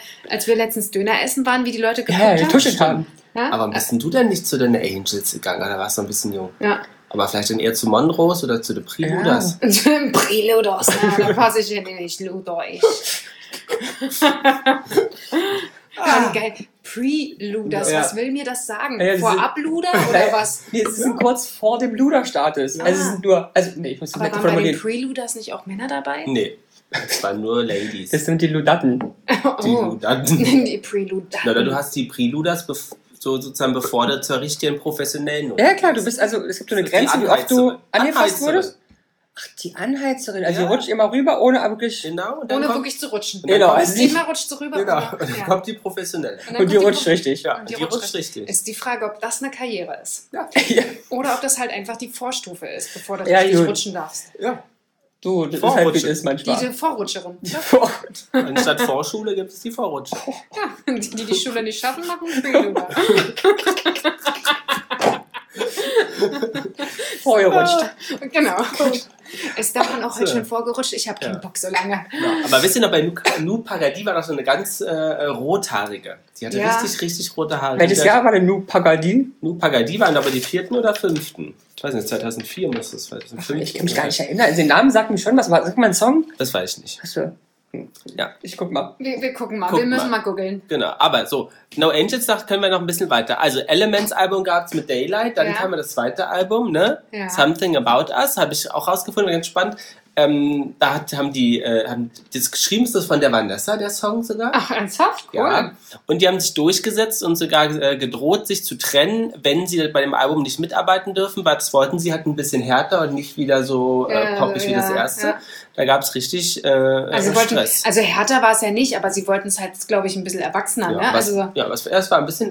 S2: Döner essen waren, wie die Leute
S1: Ja,
S2: geguckt
S1: getuschelt haben.
S2: Ja?
S4: Aber bist denn du denn nicht zu den Angels gegangen? Oder warst du ein bisschen jung?
S2: Ja.
S4: Aber vielleicht dann eher zu Monrose oder zu den Preluders?
S2: Preludos, da passe ich ja nicht, Ludwig. Ah, geil. Preluders,
S1: Ja.
S2: was will mir das sagen?
S1: Ja,
S2: Vorabluder oder was?
S1: Nee, sie sind kurz vor dem Luderstatus. Also es sind nur, nee, ich muss das
S2: Aber
S1: nicht
S2: waren bei den
S1: formulieren.
S2: Preluders nicht auch Männer dabei?
S4: Nee. Es waren nur Ladies.
S1: Das sind die Ludatten.
S4: Die Ludaten.
S2: Die Preludaten.
S4: Na, du hast die Preluders sozusagen befordert zur richtigen professionellen Nummer.
S1: Ja, klar, du bist also, es gibt so eine
S4: Das ist die
S1: Grenze, wie oft du
S4: Anheizerin.
S1: angefasst
S4: Anheizerin.
S1: wurdest. Ach, die Anheizerin. Also
S4: Ja.
S1: die rutscht immer rüber, ohne aber wirklich.
S4: Genau. Und dann
S2: Ohne
S4: kommt,
S2: wirklich zu rutschen.
S1: Genau,
S4: kommt
S1: also
S4: die-
S1: nicht.
S2: Immer rutscht so rüber.
S4: Genau.
S2: oder?
S4: Und dann
S2: Ja.
S4: kommt die professionelle.
S2: dann
S1: Und die
S2: kommt
S1: rutscht richtig.
S4: Ja,
S2: Und
S4: die rutscht richtig.
S2: Ist die Frage, ob das eine Karriere ist.
S4: Ja.
S1: Ja.
S2: Oder ob das halt einfach die Vorstufe ist, bevor du
S1: Ja,
S2: richtig
S1: gut.
S2: rutschen darfst.
S4: Ja.
S1: Du, das ist halt wie
S4: Vorrutsche.
S1: es ist manchmal.
S2: Die Vorrutscherin.
S4: Anstatt Vorschule gibt es die Vorrutsche.
S2: Ja, die Schule nicht schaffen, machen Preluder.
S1: Vorgerutscht.
S2: Genau. Ist daran auch heute schon vorgerutscht. Ich habe keinen Bock so lange.
S4: Ja. Aber wisst ihr noch, bei Nou Paradis war noch so eine ganz rothaarige. Die hatte
S2: Ja.
S4: richtig rote Haare.
S1: Welches Jahr war denn Nou Pagadin?
S4: Nou Paradis waren aber die 4. oder 5. Ich weiß nicht, 2004 muss das 2005.
S1: Ich kann mich gar nicht erinnern. Also den Namen sagt mir schon was. Sag mal einen Song.
S4: Das weiß ich nicht.
S1: Achso.
S4: Ja.
S1: Ich guck mal.
S2: Wir gucken mal,
S4: Guck
S2: wir müssen
S4: mal.
S2: mal googeln.
S4: Genau, aber so, No Angels, da können wir noch ein bisschen weiter. Also Elements Album gab es mit Daylight, dann
S2: Ja.
S4: kam das zweite Album, ne?
S2: Ja.
S4: Something About Us, habe ich auch rausgefunden, ganz spannend. Haben das geschrieben, ist das von der Vanessa, der Song sogar?
S2: Ach, ernsthaft? Cool.
S4: Ja. Und die haben sich durchgesetzt und sogar gedroht, sich zu trennen, wenn sie bei dem Album nicht mitarbeiten dürfen, weil das wollten sie halt ein bisschen härter und nicht wieder so poppig wie das erste.
S2: Ja.
S4: Da gab es richtig
S2: Also,
S4: Stress.
S2: also härter war es ja nicht, aber sie wollten es halt, glaube ich, ein bisschen erwachsener.
S4: Ja,
S2: Ne? Also,
S4: es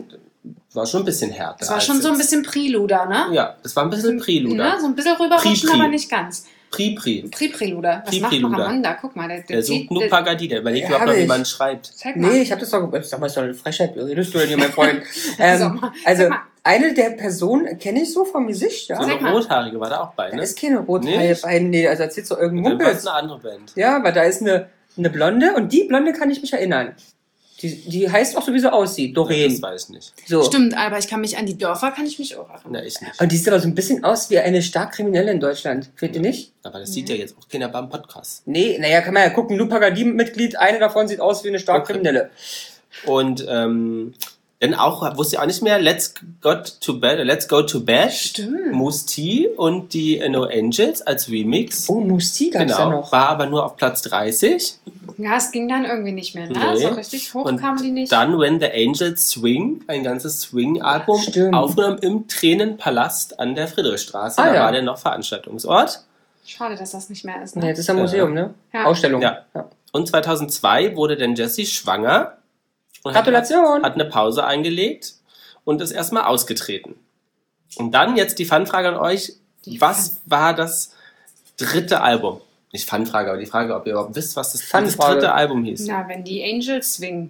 S4: war schon ein bisschen härter.
S2: es war schon so ein bisschen Preluder, ne?
S4: Ja, es war ein bisschen Preluder.
S2: Ne? So ein bisschen rüberrutschen,
S4: Pri-Pri.
S2: aber nicht ganz.
S4: Pri-Pri.
S2: Preluder. Was macht
S4: Pri-Preluder.
S2: noch Amanda? Guck mal,
S4: Der sucht nur
S2: der-
S4: Pagadi, der überlegt
S1: Ja,
S4: überhaupt noch,
S1: hab
S4: wie
S1: ich.
S4: man schreibt.
S2: Zeig mal.
S1: Nee, ich habe das doch. Sag mal, ist doch eine Frechheit. Wie redest du denn hier, mein Freund?
S2: Sag
S1: Also,
S2: mal.
S1: eine der Personen kenne ich so vom Gesicht, ja.
S4: So
S2: Sag
S4: eine
S2: mal.
S4: Rothaarige war da auch bei,
S1: Da
S4: ne?
S1: ist keine Rothaarige
S4: Nicht?
S1: bei. Nee, also erzählst du irgendeinen
S4: Dann war es
S1: Mumpels.
S4: eine andere Band.
S1: Ja, aber da ist eine Blonde und die Blonde kann ich mich erinnern. Die heißt auch so, wie sie aussieht.
S4: Das
S1: Doreen.
S4: weiß ich nicht.
S1: So.
S2: Stimmt, aber ich kann mich an die Dörfer, kann ich mich auch erinnern.
S4: Na, ich nicht.
S1: Und die sieht aber so ein bisschen aus wie eine stark Kriminelle in Deutschland. Findet ihr nicht?
S4: Aber das sieht ja jetzt auch keiner beim Podcast.
S1: Nee, naja, kann man ja gucken. Lu Pagadi-Mitglied, eine davon sieht aus wie eine stark
S4: Okay.
S1: Kriminelle.
S4: Und dann auch, wusste ich auch nicht mehr, Let's Go to Bed,
S2: Stimmt.
S4: Moose T und die No Angels als Remix.
S1: Oh, Musti gab's da
S4: Genau,
S1: noch.
S4: war aber nur auf Platz 30.
S2: Ja, es ging dann irgendwie nicht mehr, ne?
S4: Nee.
S2: So richtig hoch
S4: Und
S2: kamen die nicht.
S4: dann When the Angels Swing, ein ganzes Swing-Album,
S1: Stimmt.
S4: aufgenommen im Tränenpalast an der Friedrichstraße.
S1: Ah,
S4: Da
S1: ja.
S4: war der noch Veranstaltungsort.
S2: Schade, dass das nicht mehr ist,
S1: Nee,
S2: ne?
S1: das ist ein Museum, ne?
S2: Ja.
S1: Ausstellung.
S4: Ja. Und 2002 wurde dann Jessie schwanger. Und
S1: Gratulation.
S4: Hat eine Pause eingelegt und ist erstmal ausgetreten. Und dann jetzt die Fanfrage an euch. Was war das dritte Album? Nicht Fanfrage, aber die Frage, ob ihr überhaupt wisst, was das
S1: Fanfrage.
S4: dritte Album hieß.
S2: Na, wenn die Angels swingen.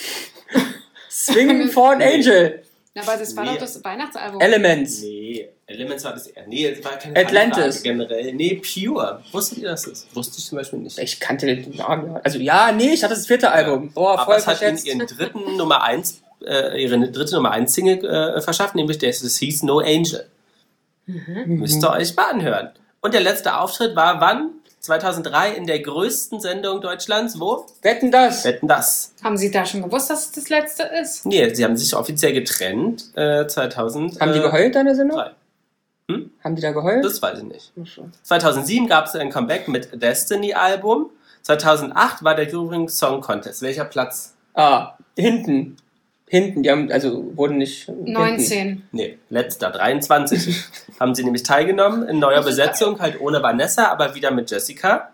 S1: Swing for an Angel.
S2: Aber das war
S4: Nee.
S2: doch das Weihnachtsalbum.
S1: Elements.
S4: Nee, Elements war das. Nee, das war keine
S1: Atlantis.
S4: Fanfrage generell. Nee, Pure. Wusstet ihr das ist? Wusste ich zum Beispiel nicht.
S1: Ich kannte den Namen. Ja. Also ja, nee, ich hatte das vierte Album. Boah,
S4: Aber
S1: voll
S4: es hat ihnen
S1: verschätzt.
S4: ihre dritte Nummer 1 Single verschafft, nämlich das hieß No Angel. Müsst ihr euch mal anhören. Und der letzte Auftritt war wann? 2003 in der größten Sendung Deutschlands. Wo?
S1: Wetten das?
S4: Wetten das?
S2: Haben Sie da schon gewusst, dass es das letzte ist?
S4: Nee, sie haben sich offiziell getrennt. 2000.
S1: Haben die geheult an der Sendung?
S4: 3.
S1: Haben die da geheult?
S4: Das weiß ich nicht.
S1: Ach so.
S4: 2007 gab es ein Comeback mit Destiny-Album. 2008 war der Eurovision Song Contest. Welcher Platz?
S1: Ah, hinten. Hinten, die haben, also wurden nicht. Hinten.
S2: 19.
S4: Nee, letzter, 23. Haben sie nämlich teilgenommen in neuer Besetzung, halt ohne Vanessa, aber wieder mit Jessica.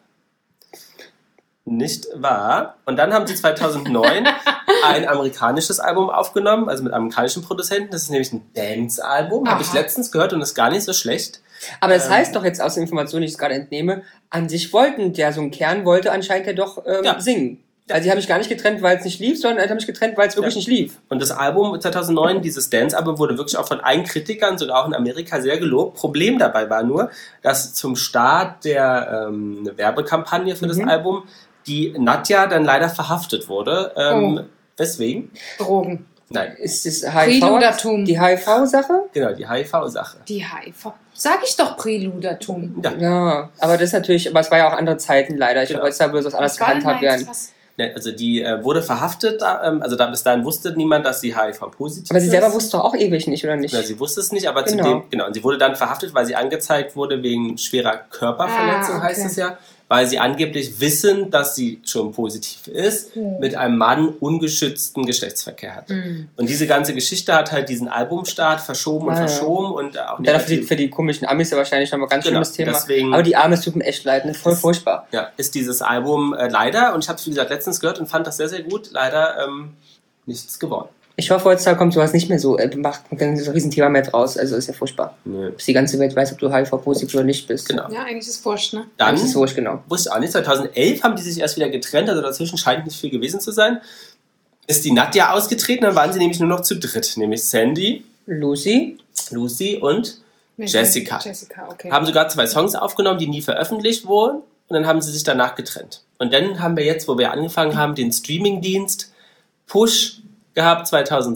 S4: Nicht wahr? Und dann haben sie 2009 ein amerikanisches Album aufgenommen, also mit amerikanischen Produzenten. Das ist nämlich ein Dance-Album. Habe ich
S2: Aha.
S4: letztens gehört und ist gar nicht so schlecht.
S1: Aber das heißt doch jetzt aus der Information, die ich gerade entnehme, an sich wollten, der so ein Kern wollte anscheinend ja doch
S4: Ja.
S1: singen. Also die haben mich gar nicht getrennt, weil es nicht lief, sondern die haben mich getrennt, weil es wirklich
S4: Ja.
S1: nicht lief.
S4: Und das Album 2009, dieses Dance-Album, wurde wirklich auch von allen Kritikern, sogar auch in Amerika, sehr gelobt. Problem dabei war nur, dass zum Start der Werbekampagne für das Album die Nadja dann leider verhaftet wurde. Weswegen?
S2: Drogen.
S4: Nein,
S1: Ist das
S2: Preludertum.
S1: Die HIV-Sache?
S4: genau, die HIV-Sache.
S2: Die HIV. Sag ich doch Preludertum.
S4: Ja,
S1: Ja, aber das ist natürlich, aber es war ja auch andere Zeiten leider. Ich
S4: Genau.
S1: glaube, heutzutage würde das alles
S2: Was war denn
S1: gehandhabt
S2: da jetzt
S1: werden.
S2: was?
S4: ne, also die wurde verhaftet, bis dahin wusste niemand, dass sie HIV-positiv
S1: Aber sie
S4: ist.
S1: selber wusste doch auch ewig nicht, oder nicht?
S4: Ja, sie wusste es nicht, aber
S1: Genau.
S4: und sie wurde dann verhaftet, weil sie angezeigt wurde wegen schwerer Körperverletzung,
S2: Ah, okay.
S4: heißt es ja, weil sie angeblich wissen, dass sie schon positiv ist, mit einem Mann ungeschützten Geschlechtsverkehr hat. Und diese ganze Geschichte hat halt diesen Albumstart verschoben und
S1: Ah, ja.
S4: verschoben und auch
S1: Und dann für die komischen Amis ja wahrscheinlich nochmal ganz
S4: Genau,
S1: schlimmes Thema.
S4: deswegen-
S1: Aber die Arme tut mir echt leid, ne? Voll furchtbar.
S4: ja, ist dieses Album leider, und ich habe es wie gesagt letztens gehört und fand das sehr, sehr gut, leider nichts geworden.
S1: Ich hoffe, heutzutage kommt sowas nicht mehr so, macht so ein Riesenthema mehr draus. Also ist ja furchtbar.
S4: Nö.
S1: Bis die ganze Welt weiß, ob du HIV-positiv oder nicht bist.
S4: Genau.
S2: Ja, eigentlich ist wurscht, ne?
S4: Dann
S1: Das ist wurscht, genau.
S4: wusste ich auch nicht, 2011 haben die sich erst wieder getrennt, also dazwischen scheint nicht viel gewesen zu sein. Ist die Nadja ausgetreten, dann waren sie nämlich nur noch zu dritt, nämlich Sandy,
S1: Lucy,
S4: Lucy und
S2: Nee,
S4: Jessica.
S2: Jessica, okay.
S4: haben sogar 2 Songs aufgenommen, die nie veröffentlicht wurden, und dann haben sie sich danach getrennt. Und dann haben wir jetzt, wo wir angefangen haben, den Streamingdienst Push gehabt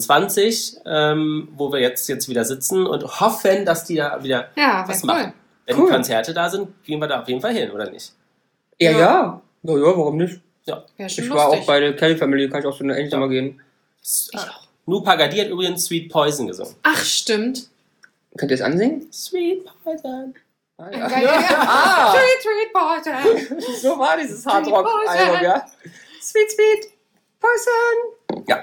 S4: 2020, wo wir jetzt wieder sitzen und hoffen, dass die da wieder
S2: Ja,
S4: was
S2: wär cool.
S4: machen. Wenn
S1: Cool.
S4: Konzerte da sind, gehen wir da auf jeden Fall hin, oder nicht?
S1: ja,
S2: Ja.
S1: ja. Ja, warum nicht?
S4: Ja.
S2: Wäre schon
S1: Ich war
S2: lustig.
S1: auch bei der Kelly Family, kann ich auch so eine ähnliche mal gehen.
S2: Ich auch.
S4: Nu Pagadi hat übrigens Sweet Poison gesungen.
S2: Ach, stimmt.
S1: Könnt ihr es ansingen?
S4: Sweet Poison.
S1: Ah,
S2: Ja. Sweet Poison.
S1: So war dieses Hardrock-Album, ja. Sweet Poison.
S4: Ja.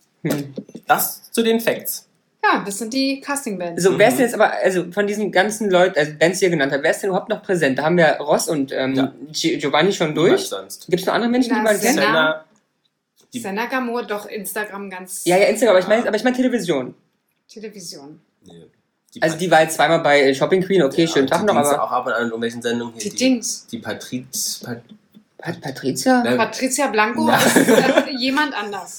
S4: Das zu den Facts.
S2: Ja, das sind die Casting-Bands.
S1: So, wer ist denn jetzt aber, also von diesen ganzen Leuten, also Bands, die ihr genannt habt, wer ist denn überhaupt noch präsent? Da haben wir Ross und Giovanni schon
S4: Niemand
S1: durch.
S4: sonst.
S1: Gibt es noch andere Menschen, die
S2: Na,
S1: man kennt?
S2: Senna.
S4: Die-
S2: Senna Gamur, doch Instagram ganz
S1: Ja, Instagram, aber ich meine Television.
S2: Television.
S4: Nee.
S1: Also die war jetzt zweimal bei Shopping Queen, okay, schönen Tag
S4: die
S1: noch,
S4: Dings
S1: aber
S4: auch ab und an in irgendwelchen Sendungen hier.
S2: Die Dings.
S4: Die
S1: Patricia?
S2: Patricia Blanco
S4: Na.
S2: ist jemand anders.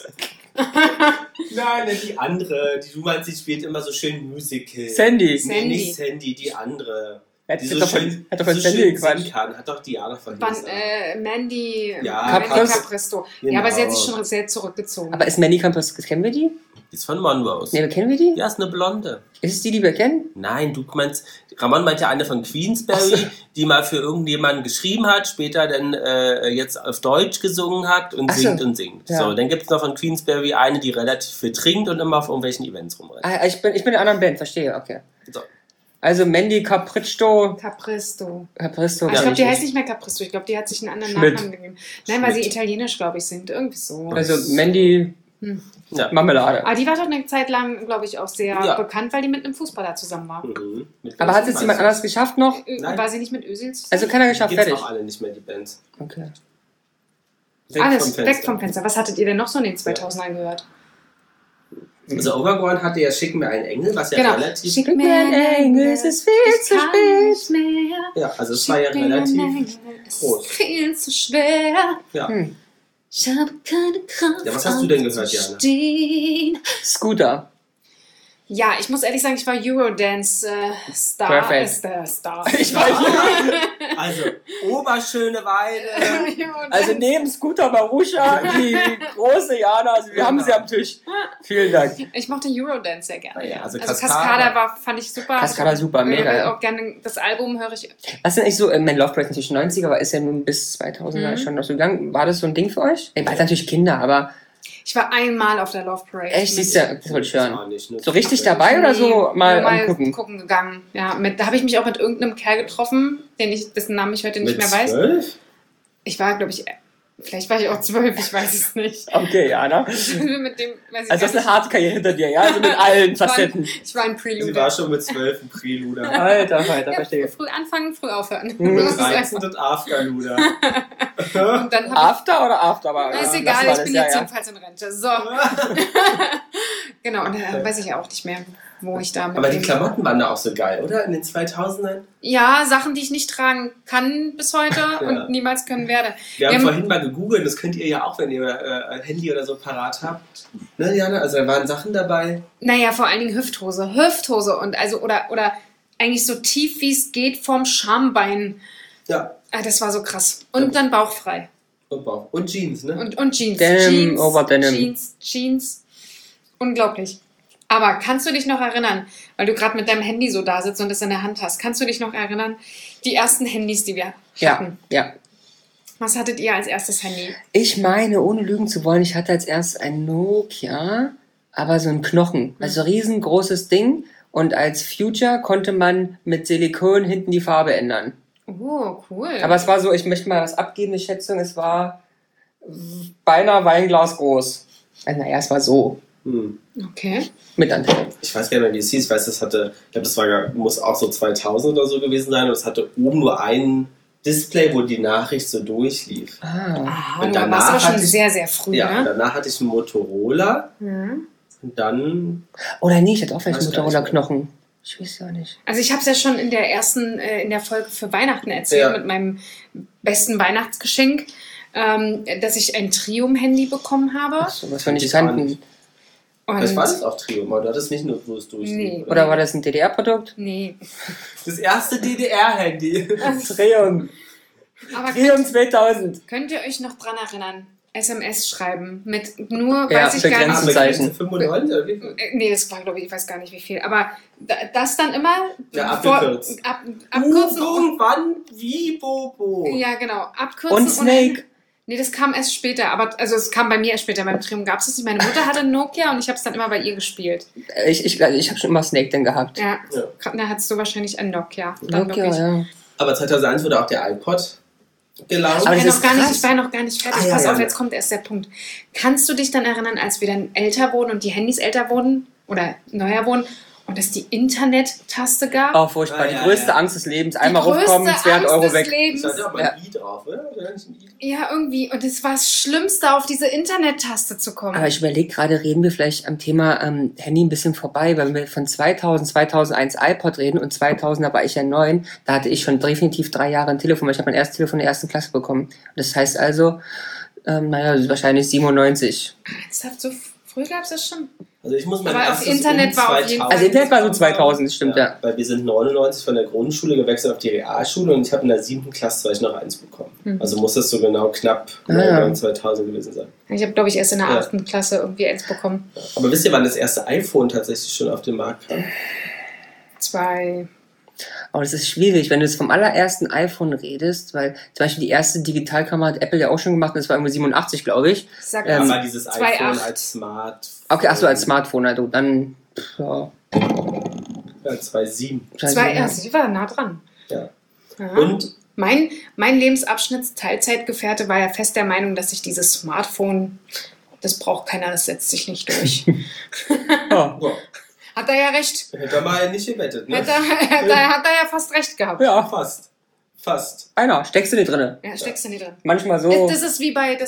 S4: Nein, die andere. Die du meinst, die spielt immer so schön Musical.
S1: Sandy.
S4: Nee, nicht Sandy, die andere.
S1: Hat
S4: Die
S1: doch von Sandy
S4: schön
S1: gequatscht.
S4: singen kann. Hat doch Diana von
S2: Van,
S4: gesagt.
S2: Mandy,
S4: Ja,
S2: Mandy
S1: Capris.
S2: Capristo.
S4: Genau.
S2: Ja, aber sie hat sich schon sehr zurückgezogen.
S1: Aber ist Mandy Campus, kennen wir die?
S4: Die ist von Monrose.
S1: Ne, kennen wir die?
S4: Ja, ist eine Blonde.
S1: Ist es die, die wir kennen?
S4: Nein, du meinst, Ramon meint ja eine von Queensberry, die mal für irgendjemanden geschrieben hat, später dann jetzt auf Deutsch gesungen hat und
S1: Ach so.
S4: singt und singt.
S1: Ja.
S4: So, dann gibt es noch von Queensberry eine, die relativ viel trinkt und immer auf irgendwelchen Events rumrennt.
S1: Ah, ich bin in einer anderen Band, verstehe, okay.
S4: So.
S1: Also Mandy Capristo.
S2: Capristo.
S1: Capristo.
S2: Aber ich
S4: Ja,
S2: glaube, die
S4: nicht.
S2: heißt nicht mehr Capristo. Ich glaube, die hat sich einen anderen
S1: Schmidt.
S2: Nachnamen gegeben. Nein, weil sie
S4: Schmidt.
S2: italienisch, glaube ich, singt. Irgendwie so.
S1: Also Mandy
S4: Ja.
S1: Marmelade.
S2: Aber die war doch eine Zeit lang, glaube ich, auch sehr
S4: Ja.
S2: bekannt, weil die mit einem Fußballer zusammen war.
S4: Mhm. Mit
S1: Aber hat es
S4: welchem
S1: jemand
S4: weiß
S1: anders geschafft noch?
S4: Nein.
S2: War sie nicht mit Özil zusammen?
S1: Also keiner
S4: ich.
S1: geschafft,
S4: Gibt's
S1: fertig.
S4: auch alle nicht mehr, die Bands.
S1: Okay.
S2: Alles weg vom Fenster. Was hattet ihr denn noch so in den 2000ern gehört?
S4: Also Overground hatte ja Schicken mir einen Engel, was ja
S2: Genau.
S4: relativ...
S2: Schick
S1: Mir ein Engel, es ist viel zu
S2: kann
S1: spät.
S2: nicht mehr.
S4: Ja, also es war ja relativ
S2: Es
S4: groß.
S2: ist viel zu schwer.
S4: Ja.
S2: Ich habe keine Kraft.
S4: Ja, was hast du denn gehört, Jana?
S2: aufzustehen.
S1: Scooter.
S2: Ja, ich muss ehrlich sagen, ich war Eurodance-Star.
S1: Perfekt.
S2: Star.
S1: Ich weiß
S4: Also, Oberschöneweide.
S1: Also neben Scooter Marusha, die große Jana, also wir haben sie am Tisch. Vielen Dank.
S2: Ich mochte Eurodance sehr gerne.
S4: Ja, also
S2: Cascada fand ich super.
S1: Cascada super, mega, ja.
S2: Auch gerne das Album höre ich.
S1: Was sind eigentlich so, mein Love Parade ist natürlich 90er, aber ist ja nun bis 2000er schon noch so gegangen. War das so ein Ding für euch? Ihr wart natürlich Kinder, aber
S2: Ich war einmal auf der Love Parade.
S1: echt, siehst du, das wollte ich hören.
S4: Auch nicht, ne?
S1: So richtig dabei oder so mal
S2: nur
S1: angucken?
S2: gucken gegangen. Ja, da habe ich mich auch mit irgendeinem Kerl getroffen, dessen Namen ich heute nicht
S4: Mit
S2: mehr weiß.
S4: 12?
S2: Ich war, glaube ich, vielleicht war ich auch 12, ich weiß es nicht.
S1: Okay, Jana.
S2: Mit dem, weiß ich
S1: Also das ist
S2: gar
S1: eine
S2: nicht.
S1: harte Karriere hinter dir, ja? Also mit allen
S2: Ich war ein-
S1: Facetten.
S2: Ich war ein
S4: Sie
S2: Prelude.
S4: war schon mit 12 ein Preluder.
S1: Alter,
S2: Ja,
S1: verstehe.
S2: früh anfangen, früh aufhören.
S1: Mhm.
S2: Das ist
S4: 13
S2: einfach-
S4: und Afterluder.
S2: Und dann habe
S1: After oder After? Aber,
S2: ich, ist
S1: ja,
S2: egal,
S1: das war
S2: ich
S1: das,
S2: bin
S1: ja,
S2: jetzt
S1: ja.
S2: jedenfalls in Rente. So. Genau, und da weiß ich ja auch nicht mehr, wo ich da mit
S4: Aber die
S2: dem-
S4: Klamotten waren da auch so geil, oder? In den 2000ern?
S2: Ja, Sachen, die ich nicht tragen kann bis heute
S4: Ja.
S2: und niemals können werde.
S4: Wir haben
S2: Ja,
S4: vorhin mal gegoogelt, das könnt ihr ja auch, wenn ihr ein Handy oder so parat habt. Ne, Jana? Also da waren Sachen dabei.
S2: Naja, vor allen Dingen Hüfthose. Hüfthose und also, oder eigentlich so tief wie es geht vom Schambein.
S4: Ja.
S2: Ah, das war so krass. Und dann bauchfrei.
S4: Und Bauch. Und Jeans, ne?
S2: Und Jeans.
S1: Denim
S2: Jeans,
S1: over Denim.
S2: Jeans. Unglaublich. Aber kannst du dich noch erinnern, weil du gerade mit deinem Handy so da sitzt und es in der Hand hast, kannst du dich noch erinnern, die ersten Handys, die wir
S1: Ja,
S2: hatten?
S1: ja.
S2: Was hattet ihr als erstes Handy?
S1: Ich meine, ohne lügen zu wollen, ich hatte als erstes ein Nokia, aber so ein Knochen. Also riesengroßes Ding. Und als Future konnte man mit Silikon hinten die Farbe ändern.
S2: Oh, cool.
S1: Aber es war so, ich möchte mal was abgeben, eine Schätzung, es war beinahe Weinglas groß. Also, naja, es war so.
S2: okay.
S1: Mit Antenne.
S4: Ich weiß gar nicht mehr, wie es hieß. Ich weiß, das hatte, ich glaube, das war, muss auch so 2000 oder so gewesen sein. Und es hatte oben nur ein Display, wo die Nachricht so durchlief.
S2: Ah,
S4: Und
S2: du warst
S4: danach
S2: aber schon
S4: hatte ich-
S2: sehr, sehr früh,
S4: Ja, und
S2: ne?
S4: danach hatte ich einen Motorola.
S2: Mhm.
S4: Und dann,
S1: Oder nee, ich hatte auch vielleicht
S4: Weiß gar nicht
S1: Motorola-Knochen. Ich weiß ja nicht.
S2: Also ich habe es ja schon in der ersten, in der Folge für Weihnachten erzählt,
S4: Ja.
S2: mit meinem besten Weihnachtsgeschenk, dass ich ein Trium-Handy bekommen habe.
S1: Achso, was wir nicht
S4: Ich auch
S1: kannten.
S4: nicht.
S2: Und
S4: das war das auch Trio, aber du hattest nicht nur bloß durchlief.
S2: Nee.
S1: Oder war das ein DDR-Produkt?
S2: Nee.
S4: Das erste DDR-Handy.
S1: Triumph.
S2: Aber
S1: Triumph 2000.
S2: könnt ihr euch noch dran erinnern? SMS schreiben mit nur,
S1: Ja,
S2: weiß ich gar
S1: begrenzt.
S2: nicht.
S1: Zeichen.
S4: 95 oder wie viel?
S2: Nee, das war, glaube ich, ich weiß gar nicht wie viel. Aber das dann immer
S4: Ja, abgekürzt.
S2: abkürzen.
S4: Irgendwann wie Bobo.
S2: Ja, genau. Abkürzen.
S1: Und Snake.
S2: Nee, das kam erst später, aber also es kam bei mir erst später. Beim Triumph gab es das nicht. Meine Mutter hatte ein Nokia und ich habe es dann immer bei ihr gespielt.
S1: Ich habe schon immer Snake dann gehabt.
S2: Ja, da hattest du wahrscheinlich ein Nokia. Dann
S1: Nokia,
S2: wirklich.
S1: ja.
S4: Aber 2001 wurde auch der iPod gelauncht.
S1: Aber
S2: Ich
S1: das
S2: war,
S1: ist krass.
S2: ich war noch gar nicht fertig.
S4: Ah, ja,
S2: Pass
S4: ja,
S2: auf,
S4: ja.
S2: jetzt kommt erst der Punkt. Kannst du dich dann erinnern, als wir dann älter wurden und die Handys älter wurden oder neuer wurden und es die Internet-Taste gab?
S1: Auch furchtbar.
S4: Ah,
S1: die
S2: ja,
S1: größte
S2: ja.
S1: Angst des Lebens.
S2: Die
S1: Einmal hochkommen,
S2: größte
S1: 200 Euro
S2: Angst
S1: weg.
S2: des Lebens.
S4: Da ist ja auch mal
S1: Ja.
S4: ein I drauf, oder? Oder nicht ein I?
S2: Ja, irgendwie. Und es war das Schlimmste, auf diese Internet-Taste zu kommen.
S1: Aber ich überlege gerade, reden wir vielleicht am Thema Handy ein bisschen vorbei, weil wir von 2000, 2001 iPod reden und 2000, da war ich ja 9, da hatte ich schon definitiv 3 Jahre ein Telefon, weil ich habe mein erstes Telefon in der 1. Klasse bekommen. Das heißt also, wahrscheinlich 97.
S2: Ernsthaft, so früh gab es das schon?
S4: Also ich muss mein
S2: Aber auf
S4: erstes
S2: Internet war auf jeden Fall-
S1: Also Internet war so 2000, das stimmt, ja.
S4: Weil wir sind 99 von der Grundschule gewechselt auf die Realschule und ich habe in der 7. Klasse vielleicht noch eins bekommen. Also muss das so genau knapp
S1: Ja.
S4: 2000 gewesen sein.
S2: Ich habe, glaube ich, erst in der
S4: Ja.
S2: 8. Klasse irgendwie eins bekommen.
S4: Aber wisst ihr, wann das erste iPhone tatsächlich schon auf den Markt kam?
S2: 2.
S1: Aber das ist schwierig, wenn du jetzt vom allerersten iPhone redest, weil zum Beispiel die erste Digitalkamera hat Apple ja auch schon gemacht, und das war irgendwie 87, glaube ich.
S2: Ich sag
S4: Aber dieses
S2: 2,8.
S4: iPhone als Smart.
S1: Okay, achso, als Smartphone, also dann, ja.
S4: Ja, 2,7.
S2: 2, also sie war nah dran.
S4: Ja.
S2: Ja.
S4: Und
S2: Mein Lebensabschnitts-Teilzeitgefährte war ja fest der Meinung, dass sich dieses Smartphone, das braucht keiner, das setzt sich nicht durch.
S1: Ja.
S4: ja,
S2: Hat er ja recht.
S4: hätte er mal nicht gewettet, ne?
S2: Hat er ja fast recht gehabt.
S1: Ja,
S4: Fast. Fast.
S1: einer, steckst du nicht drin.
S2: Ja, steckst du nicht drin.
S1: Manchmal so,
S2: Das ist wie bei,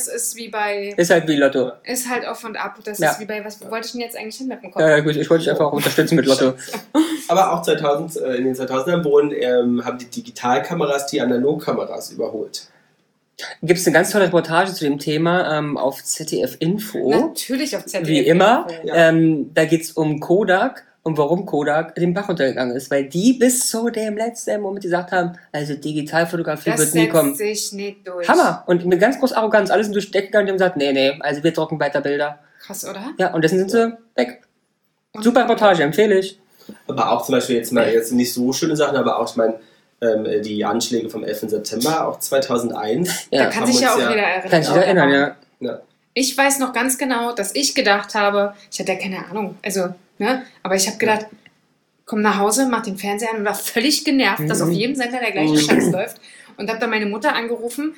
S1: ist halt wie Lotto.
S2: ist halt auf und ab. Das
S1: Ja.
S2: ist wie bei, was wollte ich denn jetzt eigentlich hin mit dem Kopf?
S1: Ja, gut, ich wollte dich einfach auch unterstützen mit Lotto.
S4: Aber auch 2000, in den 2000ern haben die Digitalkameras die Analogkameras überholt.
S1: Gibt es eine ganz tolle Reportage zu dem Thema auf ZDF Info,
S2: Natürlich auf ZDF.
S1: wie immer.
S4: Ja.
S1: Da geht es um Kodak und warum Kodak den Bach runtergegangen ist. Weil die bis zu dem letzten Moment gesagt haben, also Digitalfotografie
S2: Das
S1: wird nie
S2: setzt
S1: kommen.
S2: sich nicht durch.
S1: Hammer! Und mit ganz großer Arroganz, alles sind durch die Decke gegangen und die haben gesagt, nee, also wir drucken weiter Bilder.
S2: Krass, oder?
S1: Ja, und deswegen sind sie weg.
S2: Und-
S1: Super Reportage, empfehle ich.
S4: Aber auch zum Beispiel jetzt nicht so schöne Sachen, aber auch, ich meine, die Anschläge vom 11. September, auch 2001.
S1: Ja,
S2: Da kann
S4: haben
S2: sich ja
S4: uns
S2: auch jeder erinnern.
S1: kann ich dich erinnern, ja.
S4: Ja.
S2: Ich weiß noch ganz genau, dass ich gedacht habe, ich hatte ja keine Ahnung, also, ne, aber ich habe gedacht, komm nach Hause, mach den Fernseher an und war völlig genervt, dass auf jedem Sender der gleiche Scheiß läuft und habe dann meine Mutter angerufen,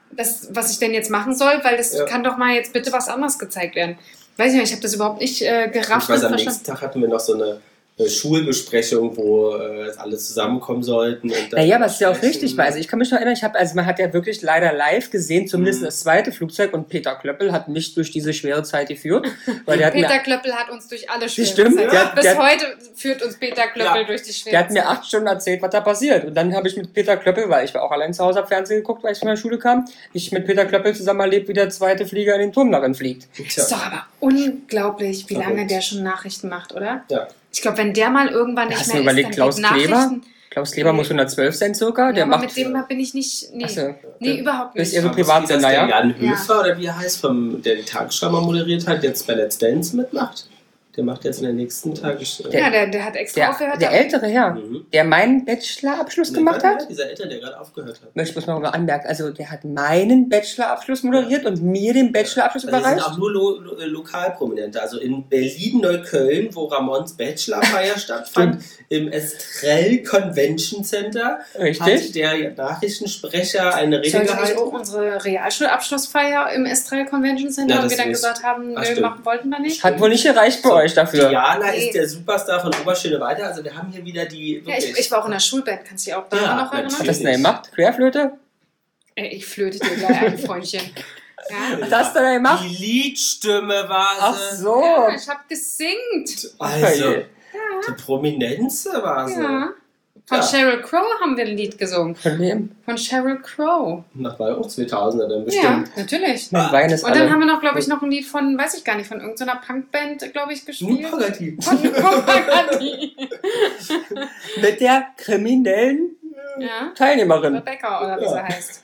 S2: was ich denn jetzt machen soll, weil das kann doch mal jetzt bitte was anderes gezeigt werden. Weiß ich nicht, ich habe das überhaupt nicht gerafft
S4: Ich weiß,
S2: und
S4: am
S2: verstanden.
S4: nächsten Tag hatten wir noch so eine Schulbesprechung, wo alle zusammenkommen sollten. Und
S1: Naja, aber es ist ja auch
S4: sprechen.
S1: richtig, weil also ich kann mich noch erinnern, man hat ja wirklich leider live gesehen, zumindest das zweite Flugzeug, und Peter Klöppel hat mich durch diese schwere Zeit geführt. Weil der hat
S2: Peter
S1: mir,
S2: Klöppel hat uns durch alle schwere
S1: stimmt,
S2: Zeiten.
S1: der hat-
S2: Bis
S1: der hat-
S2: heute führt uns Peter Klöppel
S4: Ja.
S2: durch die schwere
S1: der hat mir
S2: Zeit.
S1: 8 Stunden erzählt, was da passiert. Und dann habe ich mit Peter Klöppel, weil ich war auch allein zu Hause, hab Fernsehen geguckt, weil ich von der Schule kam, ich mit Peter Klöppel zusammen erlebt, wie der zweite Flieger in den Turm darin fliegt.
S4: Tja.
S2: Ist doch aber unglaublich, wie lange
S4: Verrückt.
S2: der schon Nachrichten macht, oder?
S4: Ja.
S2: Ich glaube, wenn der mal irgendwann
S1: Hast
S2: nicht
S1: du
S2: mehr
S1: überlegt,
S2: ist,
S1: Klaus
S2: dann geht
S1: Kleber?
S2: Nachrichten.
S1: Klaus Kleber muss 112 sein circa, der
S2: Ja, aber
S1: macht...
S2: mit dem bin ich nicht. Nee,
S1: Ach so.
S2: nee überhaupt
S1: Ist
S2: nicht.
S1: ihr so
S4: Aber wie das
S1: Privatsender,
S4: der
S1: ja?
S4: Jan Höfer, oder wie er heißt, der die Tagesschau mal moderiert hat, jetzt bei Let's Dance mitmacht. Der macht jetzt in der nächsten Tagesschau.
S2: Ja, der hat extra aufgehört.
S1: Der ältere Herr,
S4: Mhm.
S1: der meinen Bachelorabschluss gemacht hat.
S4: Dieser Ältere, der gerade aufgehört hat.
S1: Möchte ich bloß mal anmerken, also der hat meinen Bachelorabschluss moderiert und mir den Bachelorabschluss
S4: Also die sind
S1: überreicht.
S4: auch nur Lokalprominente. Also in Berlin-Neukölln, wo Ramons Bachelorfeier stattfand, im Estrell Convention Center,
S1: Richtig.
S4: hat der Nachrichtensprecher eine Rede
S2: Sollte nicht
S4: gehalten.
S2: auch unsere Realschulabschlussfeier im Estrell Convention Center,
S4: Ja,
S2: wo
S4: das
S2: wir dann
S4: ist-
S2: gesagt haben,
S4: Ach,
S2: nö,
S4: stimmt.
S2: wollten wir nicht.
S1: Hat wohl nicht gereicht bei euch dafür.
S4: Diana
S2: Nee.
S4: ist der Superstar von Oberschöneweide. Also wir haben hier wieder die...
S2: Ja, ich war auch in der Schulband, kannst du dich auch daran
S4: Ja,
S2: noch erinnern?
S1: Hat das denn gemacht? Querflöte?
S2: Ey, ich flöte dir gleich ein, Freundchen. Ja.
S1: Was hast du denn gemacht?
S4: Die Liedstimme war
S1: Ach
S4: sie.
S1: so.
S2: Ja, ich hab gesingt.
S4: Also,
S1: Okay.
S4: die Prominenz war sie.
S2: Ja. Von
S4: Ja.
S2: Sheryl Crow haben wir ein Lied gesungen.
S1: Von wem?
S2: Von Sheryl Crow.
S4: Nach war ja auch 2000er dann
S2: Ja,
S4: bestimmt.
S2: natürlich.
S1: Mein Wein ist
S2: Und dann
S1: alle.
S2: haben wir noch, glaube ich, noch ein Lied von, weiß ich gar nicht, von irgendeiner Punkband, glaube ich, gespielt.
S4: Nur Pagati.
S2: Von Pagati.
S1: Mit der kriminellen
S2: Ja.
S1: Teilnehmerin.
S2: Rebecca oder wie
S4: Ja.
S2: sie heißt.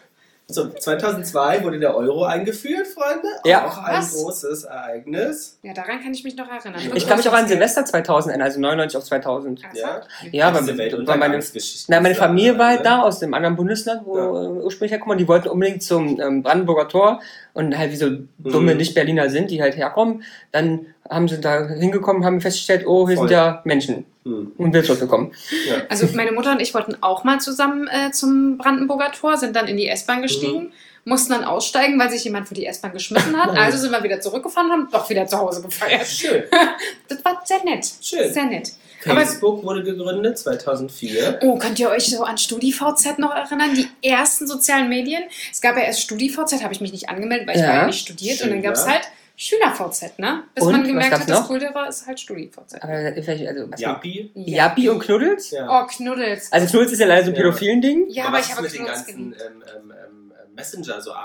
S4: So, 2002 wurde der Euro eingeführt, Freunde.
S1: Ja.
S4: Auch ein
S2: Was?
S4: großes Ereignis.
S2: Ja, daran kann ich mich noch erinnern.
S1: Ich kann mich auch an Silvester 2000 erinnern, also 99 auf 2000.
S4: Ja.
S1: Ja,
S4: Diese
S1: weil meine
S4: Weltuntergangsgeschichte.
S1: Familie war halt
S4: ne?
S1: da, aus dem anderen Bundesland, wo ursprünglich herkommen. Die wollten unbedingt zum Brandenburger Tor und halt wie so dumme Nicht-Berliner sind, die halt herkommen. Dann haben sie da hingekommen, haben festgestellt, oh, hier
S4: Voll.
S1: sind ja Menschen. Und wir zurückgekommen.
S4: Ja.
S2: Also meine Mutter und ich wollten auch mal zusammen zum Brandenburger Tor, sind dann in die S-Bahn gestiegen, mussten dann aussteigen, weil sich jemand für die S-Bahn geschmissen hat. Also sind wir wieder zurückgefahren und haben doch wieder zu Hause gefeiert.
S4: Schön.
S2: Das war sehr nett.
S4: Schön.
S2: Sehr nett. Aber,
S4: Facebook wurde gegründet 2004.
S2: oh, könnt ihr euch so an StudiVZ noch erinnern? Die ersten sozialen Medien. Es gab ja erst StudiVZ, habe ich mich nicht angemeldet, weil ich war ja nicht studiert. Und dann gab es halt SchülerVZ, ne? Bis
S1: Und?
S2: man
S1: Was
S2: gemerkt
S1: gab's
S2: hat, das
S1: noch?
S2: Coole war, ist halt StudiVZ.
S1: Aber also, was
S4: Yappi.
S1: Yappi und Knuddels?
S4: Ja.
S2: Oh, Knuddels.
S1: Also Knuddels ist ja leider so ein
S4: Ja.
S1: pädophilen Ding.
S2: Ja,
S4: Aber
S2: aber
S4: was
S2: ich
S4: ist
S2: habe
S4: mit den
S2: Knuddels
S4: ganzen
S2: geliebt.
S4: Messenger, so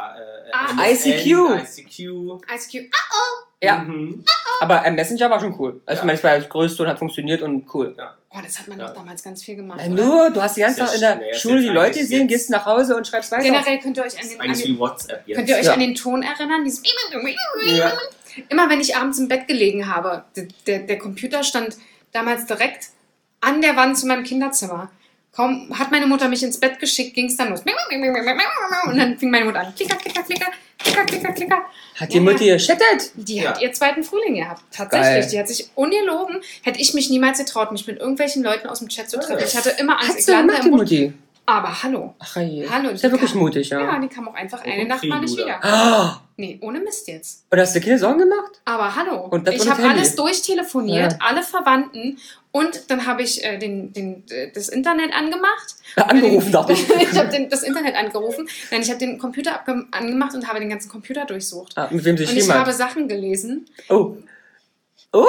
S1: ICQ.
S4: ICQ.
S2: ICQ.
S1: Ja,
S4: Mhm.
S1: aber Messenger war schon cool. Also
S4: Ja.
S1: ich meine, es war das Größte und hat funktioniert und cool.
S2: Oh, das hat man doch damals ganz viel gemacht.
S1: Nein,
S2: oder?
S1: nur, du hast die ganze
S4: Sehr
S1: Tag in der
S4: schnell,
S1: Schule die
S4: jetzt
S1: Leute
S4: eigentlich
S1: gesehen,
S4: jetzt.
S1: gehst nach Hause und schreibst weiter.
S2: Generell könnt ihr euch an den,
S4: Eigentlich wie WhatsApp jetzt.
S2: könnt ihr euch
S1: Ja.
S2: an den Ton erinnern? Dieses
S4: Ja.
S2: Immer wenn ich abends im Bett gelegen habe, der Computer stand damals direkt an der Wand zu meinem Kinderzimmer. Kaum hat meine Mutter mich ins Bett geschickt, ging es dann los. Und dann fing meine Mutter an. Klicker, klicker, klicker, klicker, klicker, klicker.
S1: Hat die Mutti geschattet?
S2: Die
S4: Ja.
S2: hat ihr zweiten Frühling gehabt. Tatsächlich.
S1: Geil.
S2: Die hat sich ungelogen, hätte ich mich niemals getraut, mich mit irgendwelchen Leuten aus dem Chat zu treffen. Ich hatte immer Angst,
S1: Hat
S2: ich
S1: sie
S2: lande
S1: gemacht, die
S2: im Bus.
S1: Mutti?
S2: Aber hallo.
S1: Ach je.
S2: Hallo,
S1: Ist ja
S2: die
S1: wirklich
S2: kam-
S1: mutig,
S2: Ja,
S1: ja.
S2: die kam auch einfach eine
S4: Und
S2: Nacht mal nicht
S4: Triluder.
S2: wieder.
S1: Ah,
S2: Nee, ohne Mist jetzt.
S1: und hast du dir keine Sorgen gemacht?
S2: Aber hallo,
S1: Und das
S2: ich
S1: ohne
S2: habe
S1: Handy?
S2: alles durchtelefoniert,
S1: Ja.
S2: alle Verwandten und dann habe ich das Internet angemacht.
S1: Angerufen, dachte ich.
S2: Ich habe das Internet angerufen, nein, ich habe den Computer angemacht und habe den ganzen Computer durchsucht.
S1: Ah, mit wem sich
S2: Und ich
S1: jemand?
S2: habe Sachen gelesen
S1: Oh. Oh.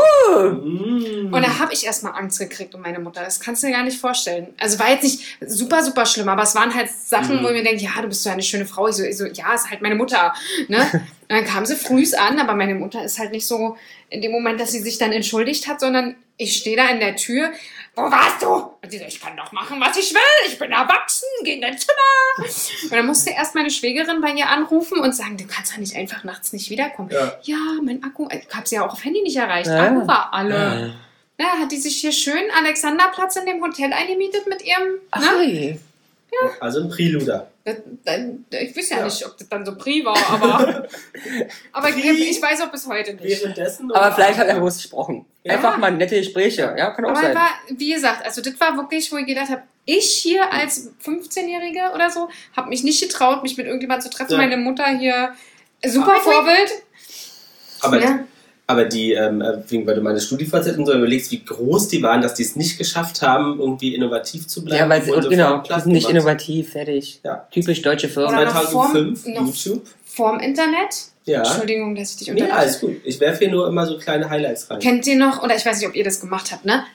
S4: Mhm.
S2: und da habe ich erstmal Angst gekriegt um meine Mutter. Das kannst du dir gar nicht vorstellen. Also war jetzt nicht super, super schlimm, aber es waren halt Sachen, wo ich mir denke, ja, du bist so eine schöne Frau. Ich so, ja, ist halt meine Mutter. Ne? Und dann kam sie frühs an, aber meine Mutter ist halt nicht so in dem Moment, dass sie sich dann entschuldigt hat, sondern ich stehe da in der Tür. Wo warst du? Und sie so, ich kann doch machen, was ich will. Ich bin erwachsen, geh in dein Zimmer. Und dann musste erst meine Schwägerin bei ihr anrufen und sagen, du kannst ja nicht einfach nachts nicht wiederkommen. Ja, mein Akku, ich habe sie ja auch auf Handy nicht erreicht.
S1: Ja.
S2: Akku war alle. Ja, hat die sich hier schön Alexanderplatz in dem Hotel eingemietet mit ihrem,
S1: Ach
S2: ne?
S1: je.
S4: Also ein Preluder.
S2: Ich weiß ja,
S4: Ja.
S2: nicht, ob das dann so Pri war, aber ich weiß auch bis heute nicht.
S4: Währenddessen.
S1: Aber
S4: oder
S1: vielleicht hat er
S4: nachher?
S1: bewusst gesprochen.
S2: Ja.
S1: Einfach mal nette Gespräche. Ja, kann auch
S2: Aber
S1: sein.
S2: war, wie gesagt, also das war wirklich, wo ich gedacht habe, ich hier als 15-Jährige oder so, habe mich nicht getraut, mich mit irgendjemandem zu treffen.
S4: Ja.
S2: Meine Mutter hier, super Vorbild.
S4: Aber,
S2: Ja.
S4: aber die, weil du meine StudiVZ und so überlegst, wie groß die waren, dass die es nicht geschafft haben, irgendwie innovativ zu bleiben.
S1: Ja, weil
S4: Die
S1: sie,
S4: wurden
S1: genau,
S4: sofort
S1: die
S4: platt
S1: sind nicht
S4: gemacht.
S1: innovativ, fertig.
S4: Ja.
S1: Typisch deutsche Firmen.
S2: Oder noch
S4: 2005
S2: noch
S4: YouTube.
S2: Vorm Internet.
S4: Ja.
S2: Entschuldigung, dass ich dich
S4: Nee,
S2: unterbreche.
S4: alles gut. Ich werfe hier nur immer so kleine Highlights rein.
S2: Kennt ihr noch, oder ich weiß nicht, ob ihr das gemacht habt, ne?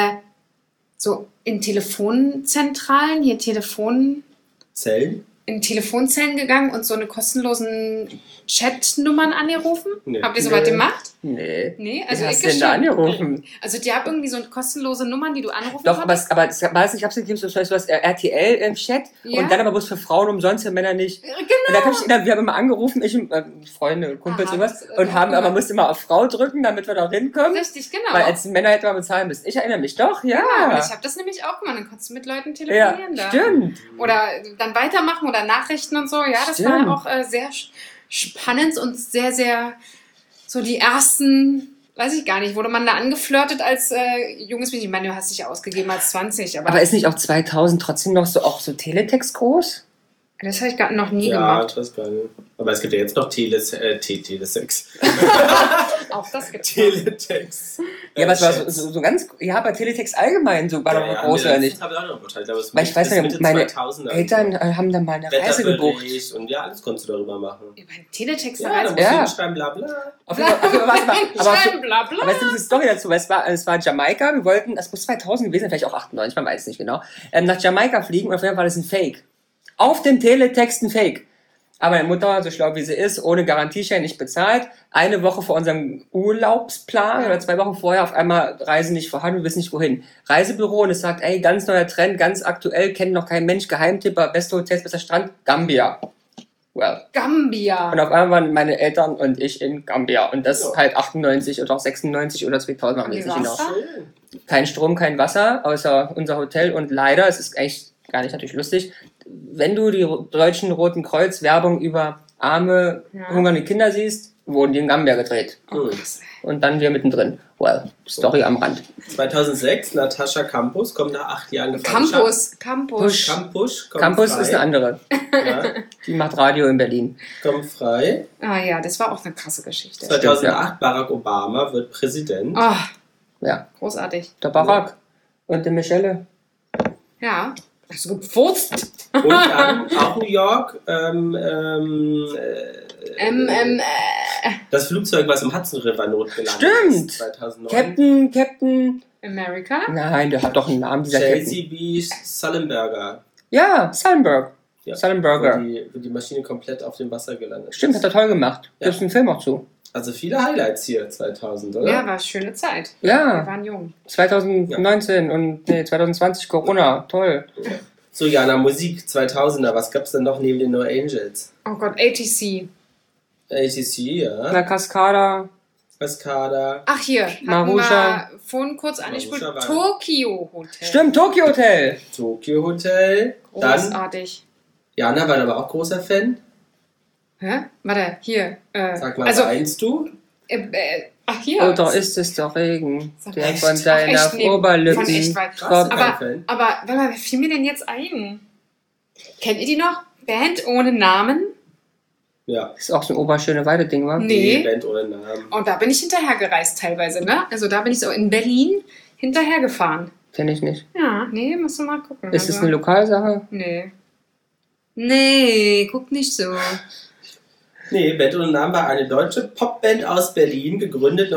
S2: So in Telefonzentralen, hier
S4: Zellen?
S2: in Telefonzellen gegangen und so eine kostenlosen Chatnummern angerufen?
S4: Nee.
S2: Habt ihr sowas gemacht?
S1: Nee.
S2: Nee,
S1: Wie
S2: also
S1: hast
S2: ich
S1: du denn da
S2: schon.
S1: angerufen?
S2: Also die haben irgendwie so kostenlose Nummern, die du anrufen
S1: Doch,
S2: konntest.
S1: aber ich weiß nicht, ich hab's gegeben, so zum Beispiel was RTL im Chat
S2: Ja.
S1: und dann aber bloß für Frauen umsonst, für Männer nicht.
S2: Genau.
S1: Und da kann ich erinnern, wir haben immer angerufen, ich und Freunde, Kumpels
S2: Aha,
S1: und was,
S2: das-
S1: und haben,
S2: ja.
S1: aber mussten immer auf Frau drücken, damit wir da hinkommen.
S2: Richtig, genau.
S1: Weil als Männer hätten wir bezahlen müssen. Ich erinnere mich doch, ja.
S2: Ja, und ich habe das nämlich auch gemacht. Dann konntest du mit Leuten
S1: Ja,
S2: telefonieren da.
S1: stimmt.
S2: Oder dann weitermachen oder Nachrichten und so. Ja, das
S1: Stimmt.
S2: war auch sehr spannend und sehr, sehr so die ersten, weiß ich gar nicht, wurde man da angeflirtet als junges Mädchen. Ich meine, du hast dich ja ausgegeben als 20, aber
S1: Aber ist nicht auch 2000 trotzdem noch so, auch so Teletext groß?
S2: das habe ich gar noch nie
S4: Ja,
S2: gemacht.
S4: das gar nicht. Aber es gibt ja jetzt noch Telesex.
S2: Auch das gibt's noch.
S4: Teletext.
S1: Ja, aber es war so ganz, ja, bei Teletext allgemein so, war doch groß oder nicht?
S4: Habe ich auch noch geteilt. Aber es
S1: Weil ich weiß
S4: bis
S1: nicht,
S4: Mitte
S1: meine
S4: 2000er
S1: Eltern haben da mal eine Reise gebucht.
S4: Wetterbericht und ja, alles konntest du darüber machen.
S2: Über einen Teletext
S4: Ja, da musst
S1: Ja.
S4: du hinschreiben, bla bla.
S1: Auf jeden Fall war es aber
S2: Schreiben, bla bla.
S1: aber es gibt eine Story dazu, weil es war Jamaika, wir wollten, das muss 2000 gewesen sein, vielleicht auch 98, man weiß es nicht genau, nach Jamaika fliegen und auf jeden Fall war das ein Fake. Auf dem Teletext ein Fake. Aber meine Mutter, so schlau wie sie ist, ohne Garantieschein nicht bezahlt, eine Woche vor unserem Urlaubsplan oder 2 Wochen vorher auf einmal Reise nicht vorhanden, wir wissen nicht wohin. Reisebüro und es sagt, ey, ganz neuer Trend, ganz aktuell, kennt noch kein Mensch, Geheimtipp, beste Hotels, bester Strand, Gambia. Well.
S2: Gambia.
S1: Und auf einmal waren meine Eltern und ich in Gambia. Und das
S4: Ja.
S1: halt 98 oder auch 96 oder 2000, haben wir
S2: Wie
S1: jetzt nicht
S2: war's
S1: genau.
S2: da?
S1: Kein Strom, kein Wasser, außer unser Hotel. Und leider, es ist eigentlich gar nicht natürlich lustig, wenn du die deutschen Roten Kreuz Werbung über arme, hungernde Kinder siehst, wurden die in Gambia gedreht.
S4: Gut.
S1: Und dann wir mittendrin. Well, Story am Rand.
S4: 2006, Natascha Campus kommt nach 8 Jahren Gefangenschaft.
S2: Campus.
S4: Campus kommt
S1: Campus
S4: frei.
S1: ist eine andere.
S4: Ja,
S1: Die macht Radio in Berlin.
S4: kommt frei.
S2: Ah ja, das war auch eine krasse Geschichte.
S4: 2008, Barack Obama wird Präsident.
S2: Oh,
S1: Ja,
S2: großartig.
S1: der Barack und die Michelle.
S2: Ja. Hast du gefurzt?
S4: Und dann auch New York. Das Flugzeug, was im Hudson River notgelandet
S1: Stimmt.
S4: ist. 2009.
S1: Captain.
S2: America?
S1: Nein, der hat doch einen Namen, dieser
S4: Chelsea
S1: Captain.
S4: B. Sullenberger.
S1: Ja, Sullenberg.
S4: Ja.
S1: Sullenberger.
S4: Wo die Maschine komplett auf dem Wasser gelandet ist.
S1: Stimmt, hat er toll gemacht.
S4: Ja.
S1: Gibt es einen Film auch zu.
S4: Also viele Highlights hier 2000, oder?
S2: Ja, war eine schöne Zeit. Wir
S1: Ja,
S2: waren jung.
S1: 2019 und 2020 Corona. Toll.
S4: So, Jana, Musik 2000er. Was gab's denn noch neben den No Angels?
S2: Oh Gott, ATC.
S4: ACC, ja.
S1: La Cascada.
S4: Cascada.
S2: Ach hier, hatten
S1: Marusha.
S2: wir vorhin kurz angespielt.
S4: Marusha war-
S2: Tokyo Hotel.
S1: Stimmt, Tokyo Hotel.
S4: Tokyo Hotel. Dann,
S2: Großartig.
S4: Jana war aber auch großer Fan.
S2: Hä? Warte, hier.
S4: Sag mal,
S2: also,
S4: weinst du?
S2: ach hier.
S1: Oder ist es doch Regen,
S2: Sag
S1: der
S2: echt?
S1: von
S2: Ach,
S1: deiner
S2: echt? Nee,
S1: Oberlippen
S2: von echt weit.
S4: Krass,
S1: kommt.
S4: kein Fan.
S2: Aber, warte mal, wer fiel mir denn jetzt ein? Kennt ihr die noch? Band ohne Namen?
S4: Ja.
S1: Ist auch so ein Oberschöneweide-Ding, wa?
S2: Nee.
S4: Band ohne Namen.
S2: Und da bin ich hinterhergereist teilweise, ne? Also da bin ich so in Berlin hinterhergefahren.
S1: Kenn ich nicht.
S2: Ja, nee, musst du mal gucken.
S1: Ist es
S2: also,
S1: eine Lokalsache?
S2: Nee. Nee, guck nicht so.
S4: Nee, Band ohne Namen war eine deutsche Popband aus Berlin, gegründet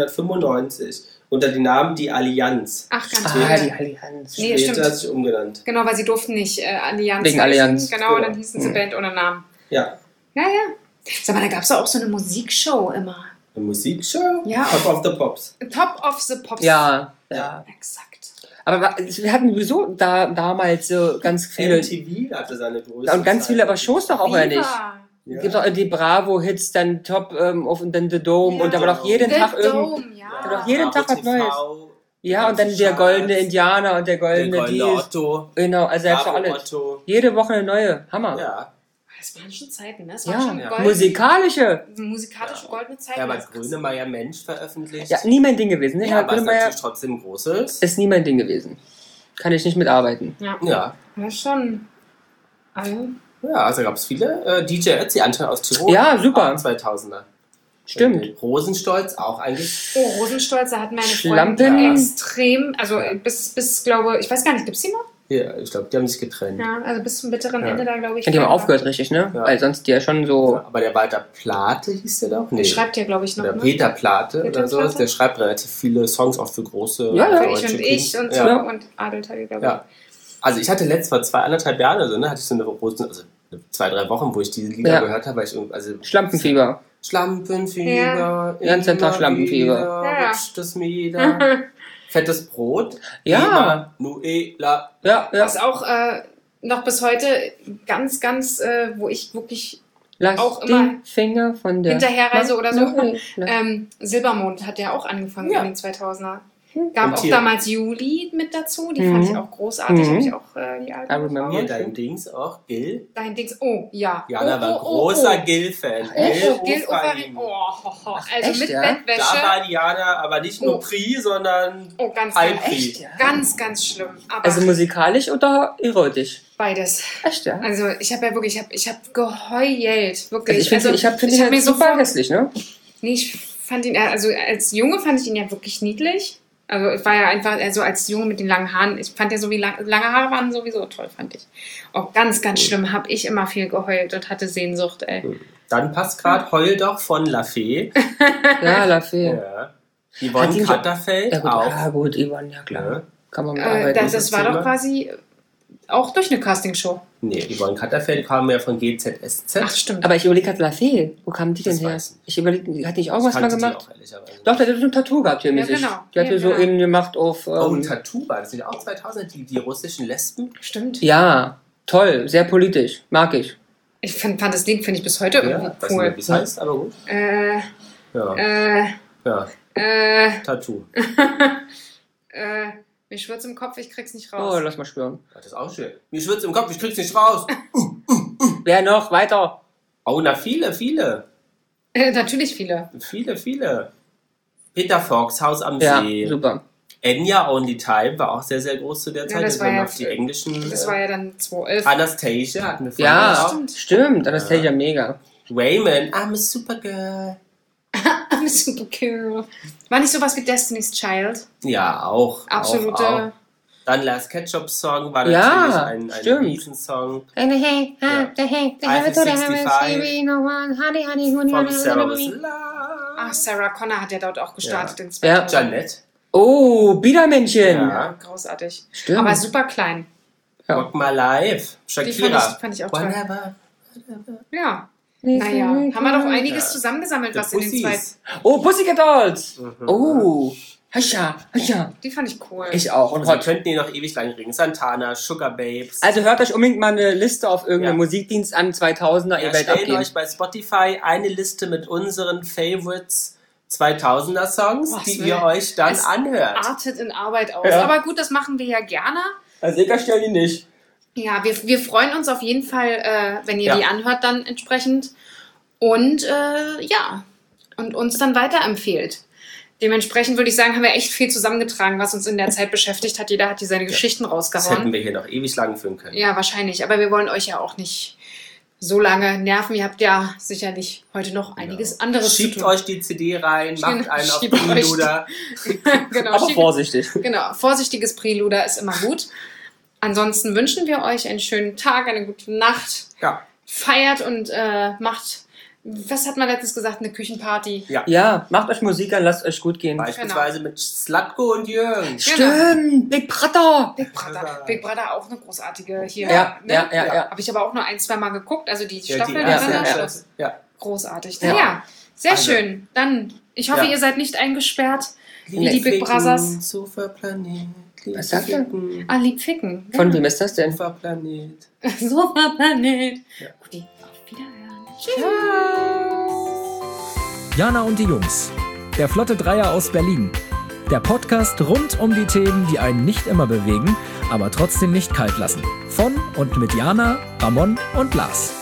S4: 1995. Unter dem Namen Die Allianz.
S2: Ach, ganz
S1: Ah,
S2: viel.
S1: die Allianz.
S2: Nee,
S4: Später
S2: stimmt.
S4: hat sich umgenannt.
S2: Genau, weil sie durften nicht Allianz
S1: Wegen
S2: heißen.
S1: Allianz.
S2: Genau,
S4: Genau.
S2: dann hießen sie Band ohne Namen.
S4: Ja.
S2: Ja, ja. Sag mal, da gab es auch so eine Musikshow immer.
S4: Eine Musikshow?
S2: Ja.
S4: Top of the Pops.
S2: Top of the Pops.
S1: Ja, ja.
S2: Exakt.
S1: Aber wir hatten sowieso damals so ganz viele.
S4: MTV hatte seine größte
S1: Und ganz viele aber Shows doch auch, oder nicht?
S2: Viva.
S4: Ja.
S1: Gibt auch die Bravo-Hits, dann Top und dann The Dome
S2: Ja.
S1: und da war doch jeden
S2: The
S1: Tag irgend.
S2: Dome,
S1: Ja,
S2: ja.
S1: doch jeden Tag was
S4: TV,
S1: Neues. Ja, und dann der
S4: Charts,
S1: goldene Indianer und der
S4: der
S1: goldene
S4: goldene
S1: dies.
S4: Otto.
S1: Genau, also er hat schon
S4: Bravo
S1: alles.
S4: Otto.
S1: Jede Woche eine neue. Hammer.
S4: Ja.
S2: Das waren schon Zeiten, ne? Das war
S1: Ja,
S2: schon
S4: ja.
S2: gold-
S1: musikalische.
S2: musikalische goldene Zeiten.
S4: Ja, aber
S2: Das ist krass.
S4: Grönemeyer Mensch veröffentlicht.
S1: Ja, nie mein Ding gewesen. Ne?
S4: Ja,
S1: Herr
S4: aber es ist
S1: Grönemeyer
S4: natürlich trotzdem großes.
S1: ist nie mein Ding gewesen. Kann ich nicht mitarbeiten.
S2: Ja.
S4: Ja.
S2: Ja, schon. Also,
S4: Ja, also gab es viele. DJ Ötzi, Anton aus Tirol.
S1: Ja, super.
S4: Auch 2000er.
S1: Stimmt.
S4: Rosenstolz auch eigentlich.
S2: oh, Rosenstolz, da hatten meine
S1: Schlampen.
S2: Freunde extrem, also bis glaube ich weiß gar nicht, gibt's die noch?
S4: Ja, ich glaube, die haben sich getrennt.
S2: Ja, also bis zum bitteren
S4: Ja.
S2: Ende da, glaube ich.
S1: Und die haben
S2: keiner.
S1: aufgehört, richtig, ne?
S4: Ja.
S1: Weil sonst die ja schon so.
S4: Aber der Walter Plate hieß der doch? Nee.
S2: Schreibt ja, glaube ich, noch,
S4: Oder
S2: ne?
S4: Peter Plate
S2: Peter
S4: oder so.
S2: Plate?
S4: Der schreibt relativ viele Songs auch für große
S1: Ja, ja.
S2: Für
S4: deutsche
S2: ich und ich
S4: Künstler.
S2: und so
S4: Ja.
S2: und Adelteil, glaube ich.
S4: Ja. Also ich hatte vor 2,5 Jahren oder so, ne, hatte ich so eine große, also 2-3 Wochen, wo ich diese Lieder
S1: Ja.
S4: gehört habe, weil ich irgendwie, also
S1: Schlampenfieber.
S4: Schlampenfieber,
S1: Ja. Ganzen Tag
S4: immer
S1: Schlampenfieber.
S4: wieder
S2: Ja.
S4: rutscht es mir wieder. Fettes Brot.
S1: Ja.
S4: Manuela.
S1: Ja, ja.
S2: Was auch noch bis heute ganz, wo ich wirklich
S1: Lass
S2: auch
S1: die
S2: immer
S1: Finger von der
S2: Hinterherreise oder so.
S1: Manuela.
S2: Silbermond hat ja auch angefangen
S4: Ja.
S2: in den 2000er. Gab
S4: Und
S2: auch
S4: hier-
S2: damals Juli mit dazu, die fand ich auch großartig.
S1: Mhm.
S2: Habe ich auch die
S1: I
S2: alten
S1: remember.
S4: Hier
S2: Frauen.
S4: dein Dings auch, Gil.
S2: Dein Dings, oh, ja.
S4: Jana war
S2: oh,
S4: großer
S2: oh.
S4: Gil-Fan.
S2: Gil
S4: Ofarim.
S2: Ofarim. Oh, also
S1: echt,
S2: mit
S1: ja?
S4: Da
S2: Bettwäsche.
S4: war die Jana aber nicht nur
S2: Oh.
S4: Prix, sondern
S2: Oh, ganz,
S4: Halb
S2: ganz,
S1: Echt, ja?
S2: ganz schlimm. Aber
S1: Also musikalisch oder erotisch?
S2: beides.
S1: Echt, ja?
S2: Also ich habe ja wirklich, ich hab geheult. Wirklich.
S1: Also ich finde
S2: ich
S1: ihn
S2: hab mir
S1: halt super
S2: sofort,
S1: hässlich, ne?
S2: nee, ich fand ihn, also als Junge fand ich ihn ja wirklich niedlich. Also es war ja einfach, also als Junge mit den langen Haaren, ich fand ja so wie lange Haare waren sowieso toll, fand ich. Auch ganz schlimm, habe ich immer viel geheult und hatte Sehnsucht, ey.
S4: dann passt gerade Heul doch von La Fee.
S1: Ja, La Fee.
S4: Ja.
S1: Hat
S4: Yvonne
S1: ihn-
S4: Katterfeld
S1: Ja gut,
S4: auch.
S1: ja, gut, Yvonne, ja klar.
S4: Ja.
S1: Kann man mitarbeiten.
S2: Das war
S4: Thema?
S2: doch quasi auch durch eine Castingshow.
S4: Nee, Yvonne Katterfeld kam ja von GZSZ.
S2: Ach, stimmt.
S1: Aber ich überlege gerade, La Fee, wo kam die denn
S4: Das
S1: her?
S4: weiß ich nicht.
S1: Ich überlege, hat die nicht irgendwas mal
S4: Kannte die
S1: gemacht?
S4: auch, ehrlicherweise.
S1: Doch, der hat so ein Tattoo gehabt hier
S2: Ja,
S1: mäßig.
S2: genau.
S1: Die hat hier
S2: Ja,
S1: so
S2: genau.
S1: eben gemacht auf...
S4: Oh, ein Tattoo war das nicht auch 2000, die russischen Lesben?
S2: Stimmt.
S1: ja, toll, sehr politisch, mag ich.
S2: Ich fand das Lied, finde ich bis heute irgendwie
S4: Weiß
S2: cool.
S4: nicht, wie es heißt, aber gut. Ja. Tattoo.
S2: Mir schwirrt im Kopf, ich krieg's nicht
S1: Oh,
S2: raus.
S1: lass mal spüren.
S4: Das ist auch schön. Mir schwirrt im Kopf, ich krieg's nicht raus.
S1: Wer noch? Weiter.
S4: Oh, na, viele.
S2: Natürlich viele.
S4: Viele. Peter Fox, Haus am
S1: Ja,
S4: See.
S1: super.
S4: Enya Only Time war auch sehr, sehr groß zu der Zeit.
S2: das
S4: Das
S2: war
S4: waren
S2: ja
S4: noch die englischen.
S2: Das war ja dann 2011.
S4: Anastasia hatten wir vorhin
S1: Ja,
S4: auch.
S1: stimmt. Anastasia mega.
S4: Raymond, I'm a Supergirl.
S2: I'm super cool. War nicht sowas wie Destiny's Child?
S4: Ja, auch.
S2: Absolute.
S4: Auch. Dann Last Ketchup Song war
S1: Ja,
S4: natürlich ein
S1: stimmt.
S4: Riesensong.
S1: Hey,
S4: Eiffel 65 von Sarah Was Love.
S2: Sarah Connor hat ja dort auch gestartet in
S1: Ja.
S2: 2000.
S4: Janette.
S1: Oh, Biedermännchen.
S4: Ja.
S2: Großartig.
S1: Stimmt.
S2: Aber super klein.
S1: Ja.
S4: Rock My Life. Shakira.
S2: fand ich auch toll.
S4: Whenever.
S2: Ja. Naja, haben wir doch einiges zusammengesammelt, was in den zwei...
S4: Pussies.
S1: Oh, Pussycat Dolls. Oh. Hascha.
S2: Die fand ich cool.
S1: Ich auch. Und
S4: Wir
S1: Hot.
S4: könnten die noch ewig lang reden. Santana, Sugar Babes.
S1: Also hört euch unbedingt mal eine Liste auf irgendeinem
S4: Ja.
S1: Musikdienst an, 2000er, ihr werdet
S4: Erstellen
S1: abgehen.
S4: euch bei Spotify eine Liste mit unseren Favorites 2000er Songs,
S2: Was
S4: die
S2: will-
S4: ihr euch dann
S2: Es
S4: anhört.
S2: artet in Arbeit aus.
S1: Ja.
S2: Aber gut, das machen wir ja gerne.
S1: Also ich stellen die nicht.
S2: Ja, wir freuen uns auf jeden Fall, wenn ihr
S4: Ja.
S2: die anhört dann entsprechend. Und und uns dann weiterempfehlt. Dementsprechend würde ich sagen, haben wir echt viel zusammengetragen, was uns in der Zeit beschäftigt hat. Jeder hat hier seine Geschichten
S4: Das hätten
S2: rausgehauen.
S4: wir hier noch ewig lang führen können.
S2: Ja, wahrscheinlich. Aber wir wollen euch ja auch nicht so lange nerven. Ihr habt ja sicherlich heute noch einiges anderes
S4: Schiebt
S2: zu tun.
S4: euch die CD rein, macht
S2: Genau,
S4: einen auf
S2: schiebt euch
S4: Preluder.
S2: Genau,
S1: Aber
S2: schiebt-
S1: vorsichtig.
S2: Genau, vorsichtiges Preluder ist immer gut. Ansonsten wünschen wir euch einen schönen Tag, eine gute Nacht.
S4: Ja.
S2: Feiert und macht, was hat man letztens gesagt, eine Küchenparty.
S1: Ja, macht euch Musik an, lasst euch gut gehen.
S4: Beispielsweise mit Slutko und Jürgen.
S1: Stimmt, Big Brother.
S2: Big Brother auch eine großartige hier.
S1: Ja,
S2: ne?
S1: ja.
S2: Habe ich aber auch nur 1-2 Mal geguckt, also die
S4: Ja,
S2: Staffel
S4: die
S2: dann
S4: erste,
S2: am Schluss.
S4: ja.
S2: Großartig.
S1: Ja.
S2: Ja, sehr
S4: Also.
S2: schön. Dann, ich hoffe,
S4: Ja.
S2: ihr seid nicht eingesperrt, wie die Big Brothers.
S4: Superplanet.
S1: Was sagt er?
S2: Ah, lieb ficken.
S1: Von wem ist das denn?
S4: Superplanet.
S2: Superplanet.
S4: Ja.
S2: Guti, auf Wiederhören. Tschüss.
S3: Jana und die Jungs. Der Flotte Dreier aus Berlin. Der Podcast rund um die Themen, die einen nicht immer bewegen, aber trotzdem nicht kalt lassen. Von und mit Jana, Ramon und Lars.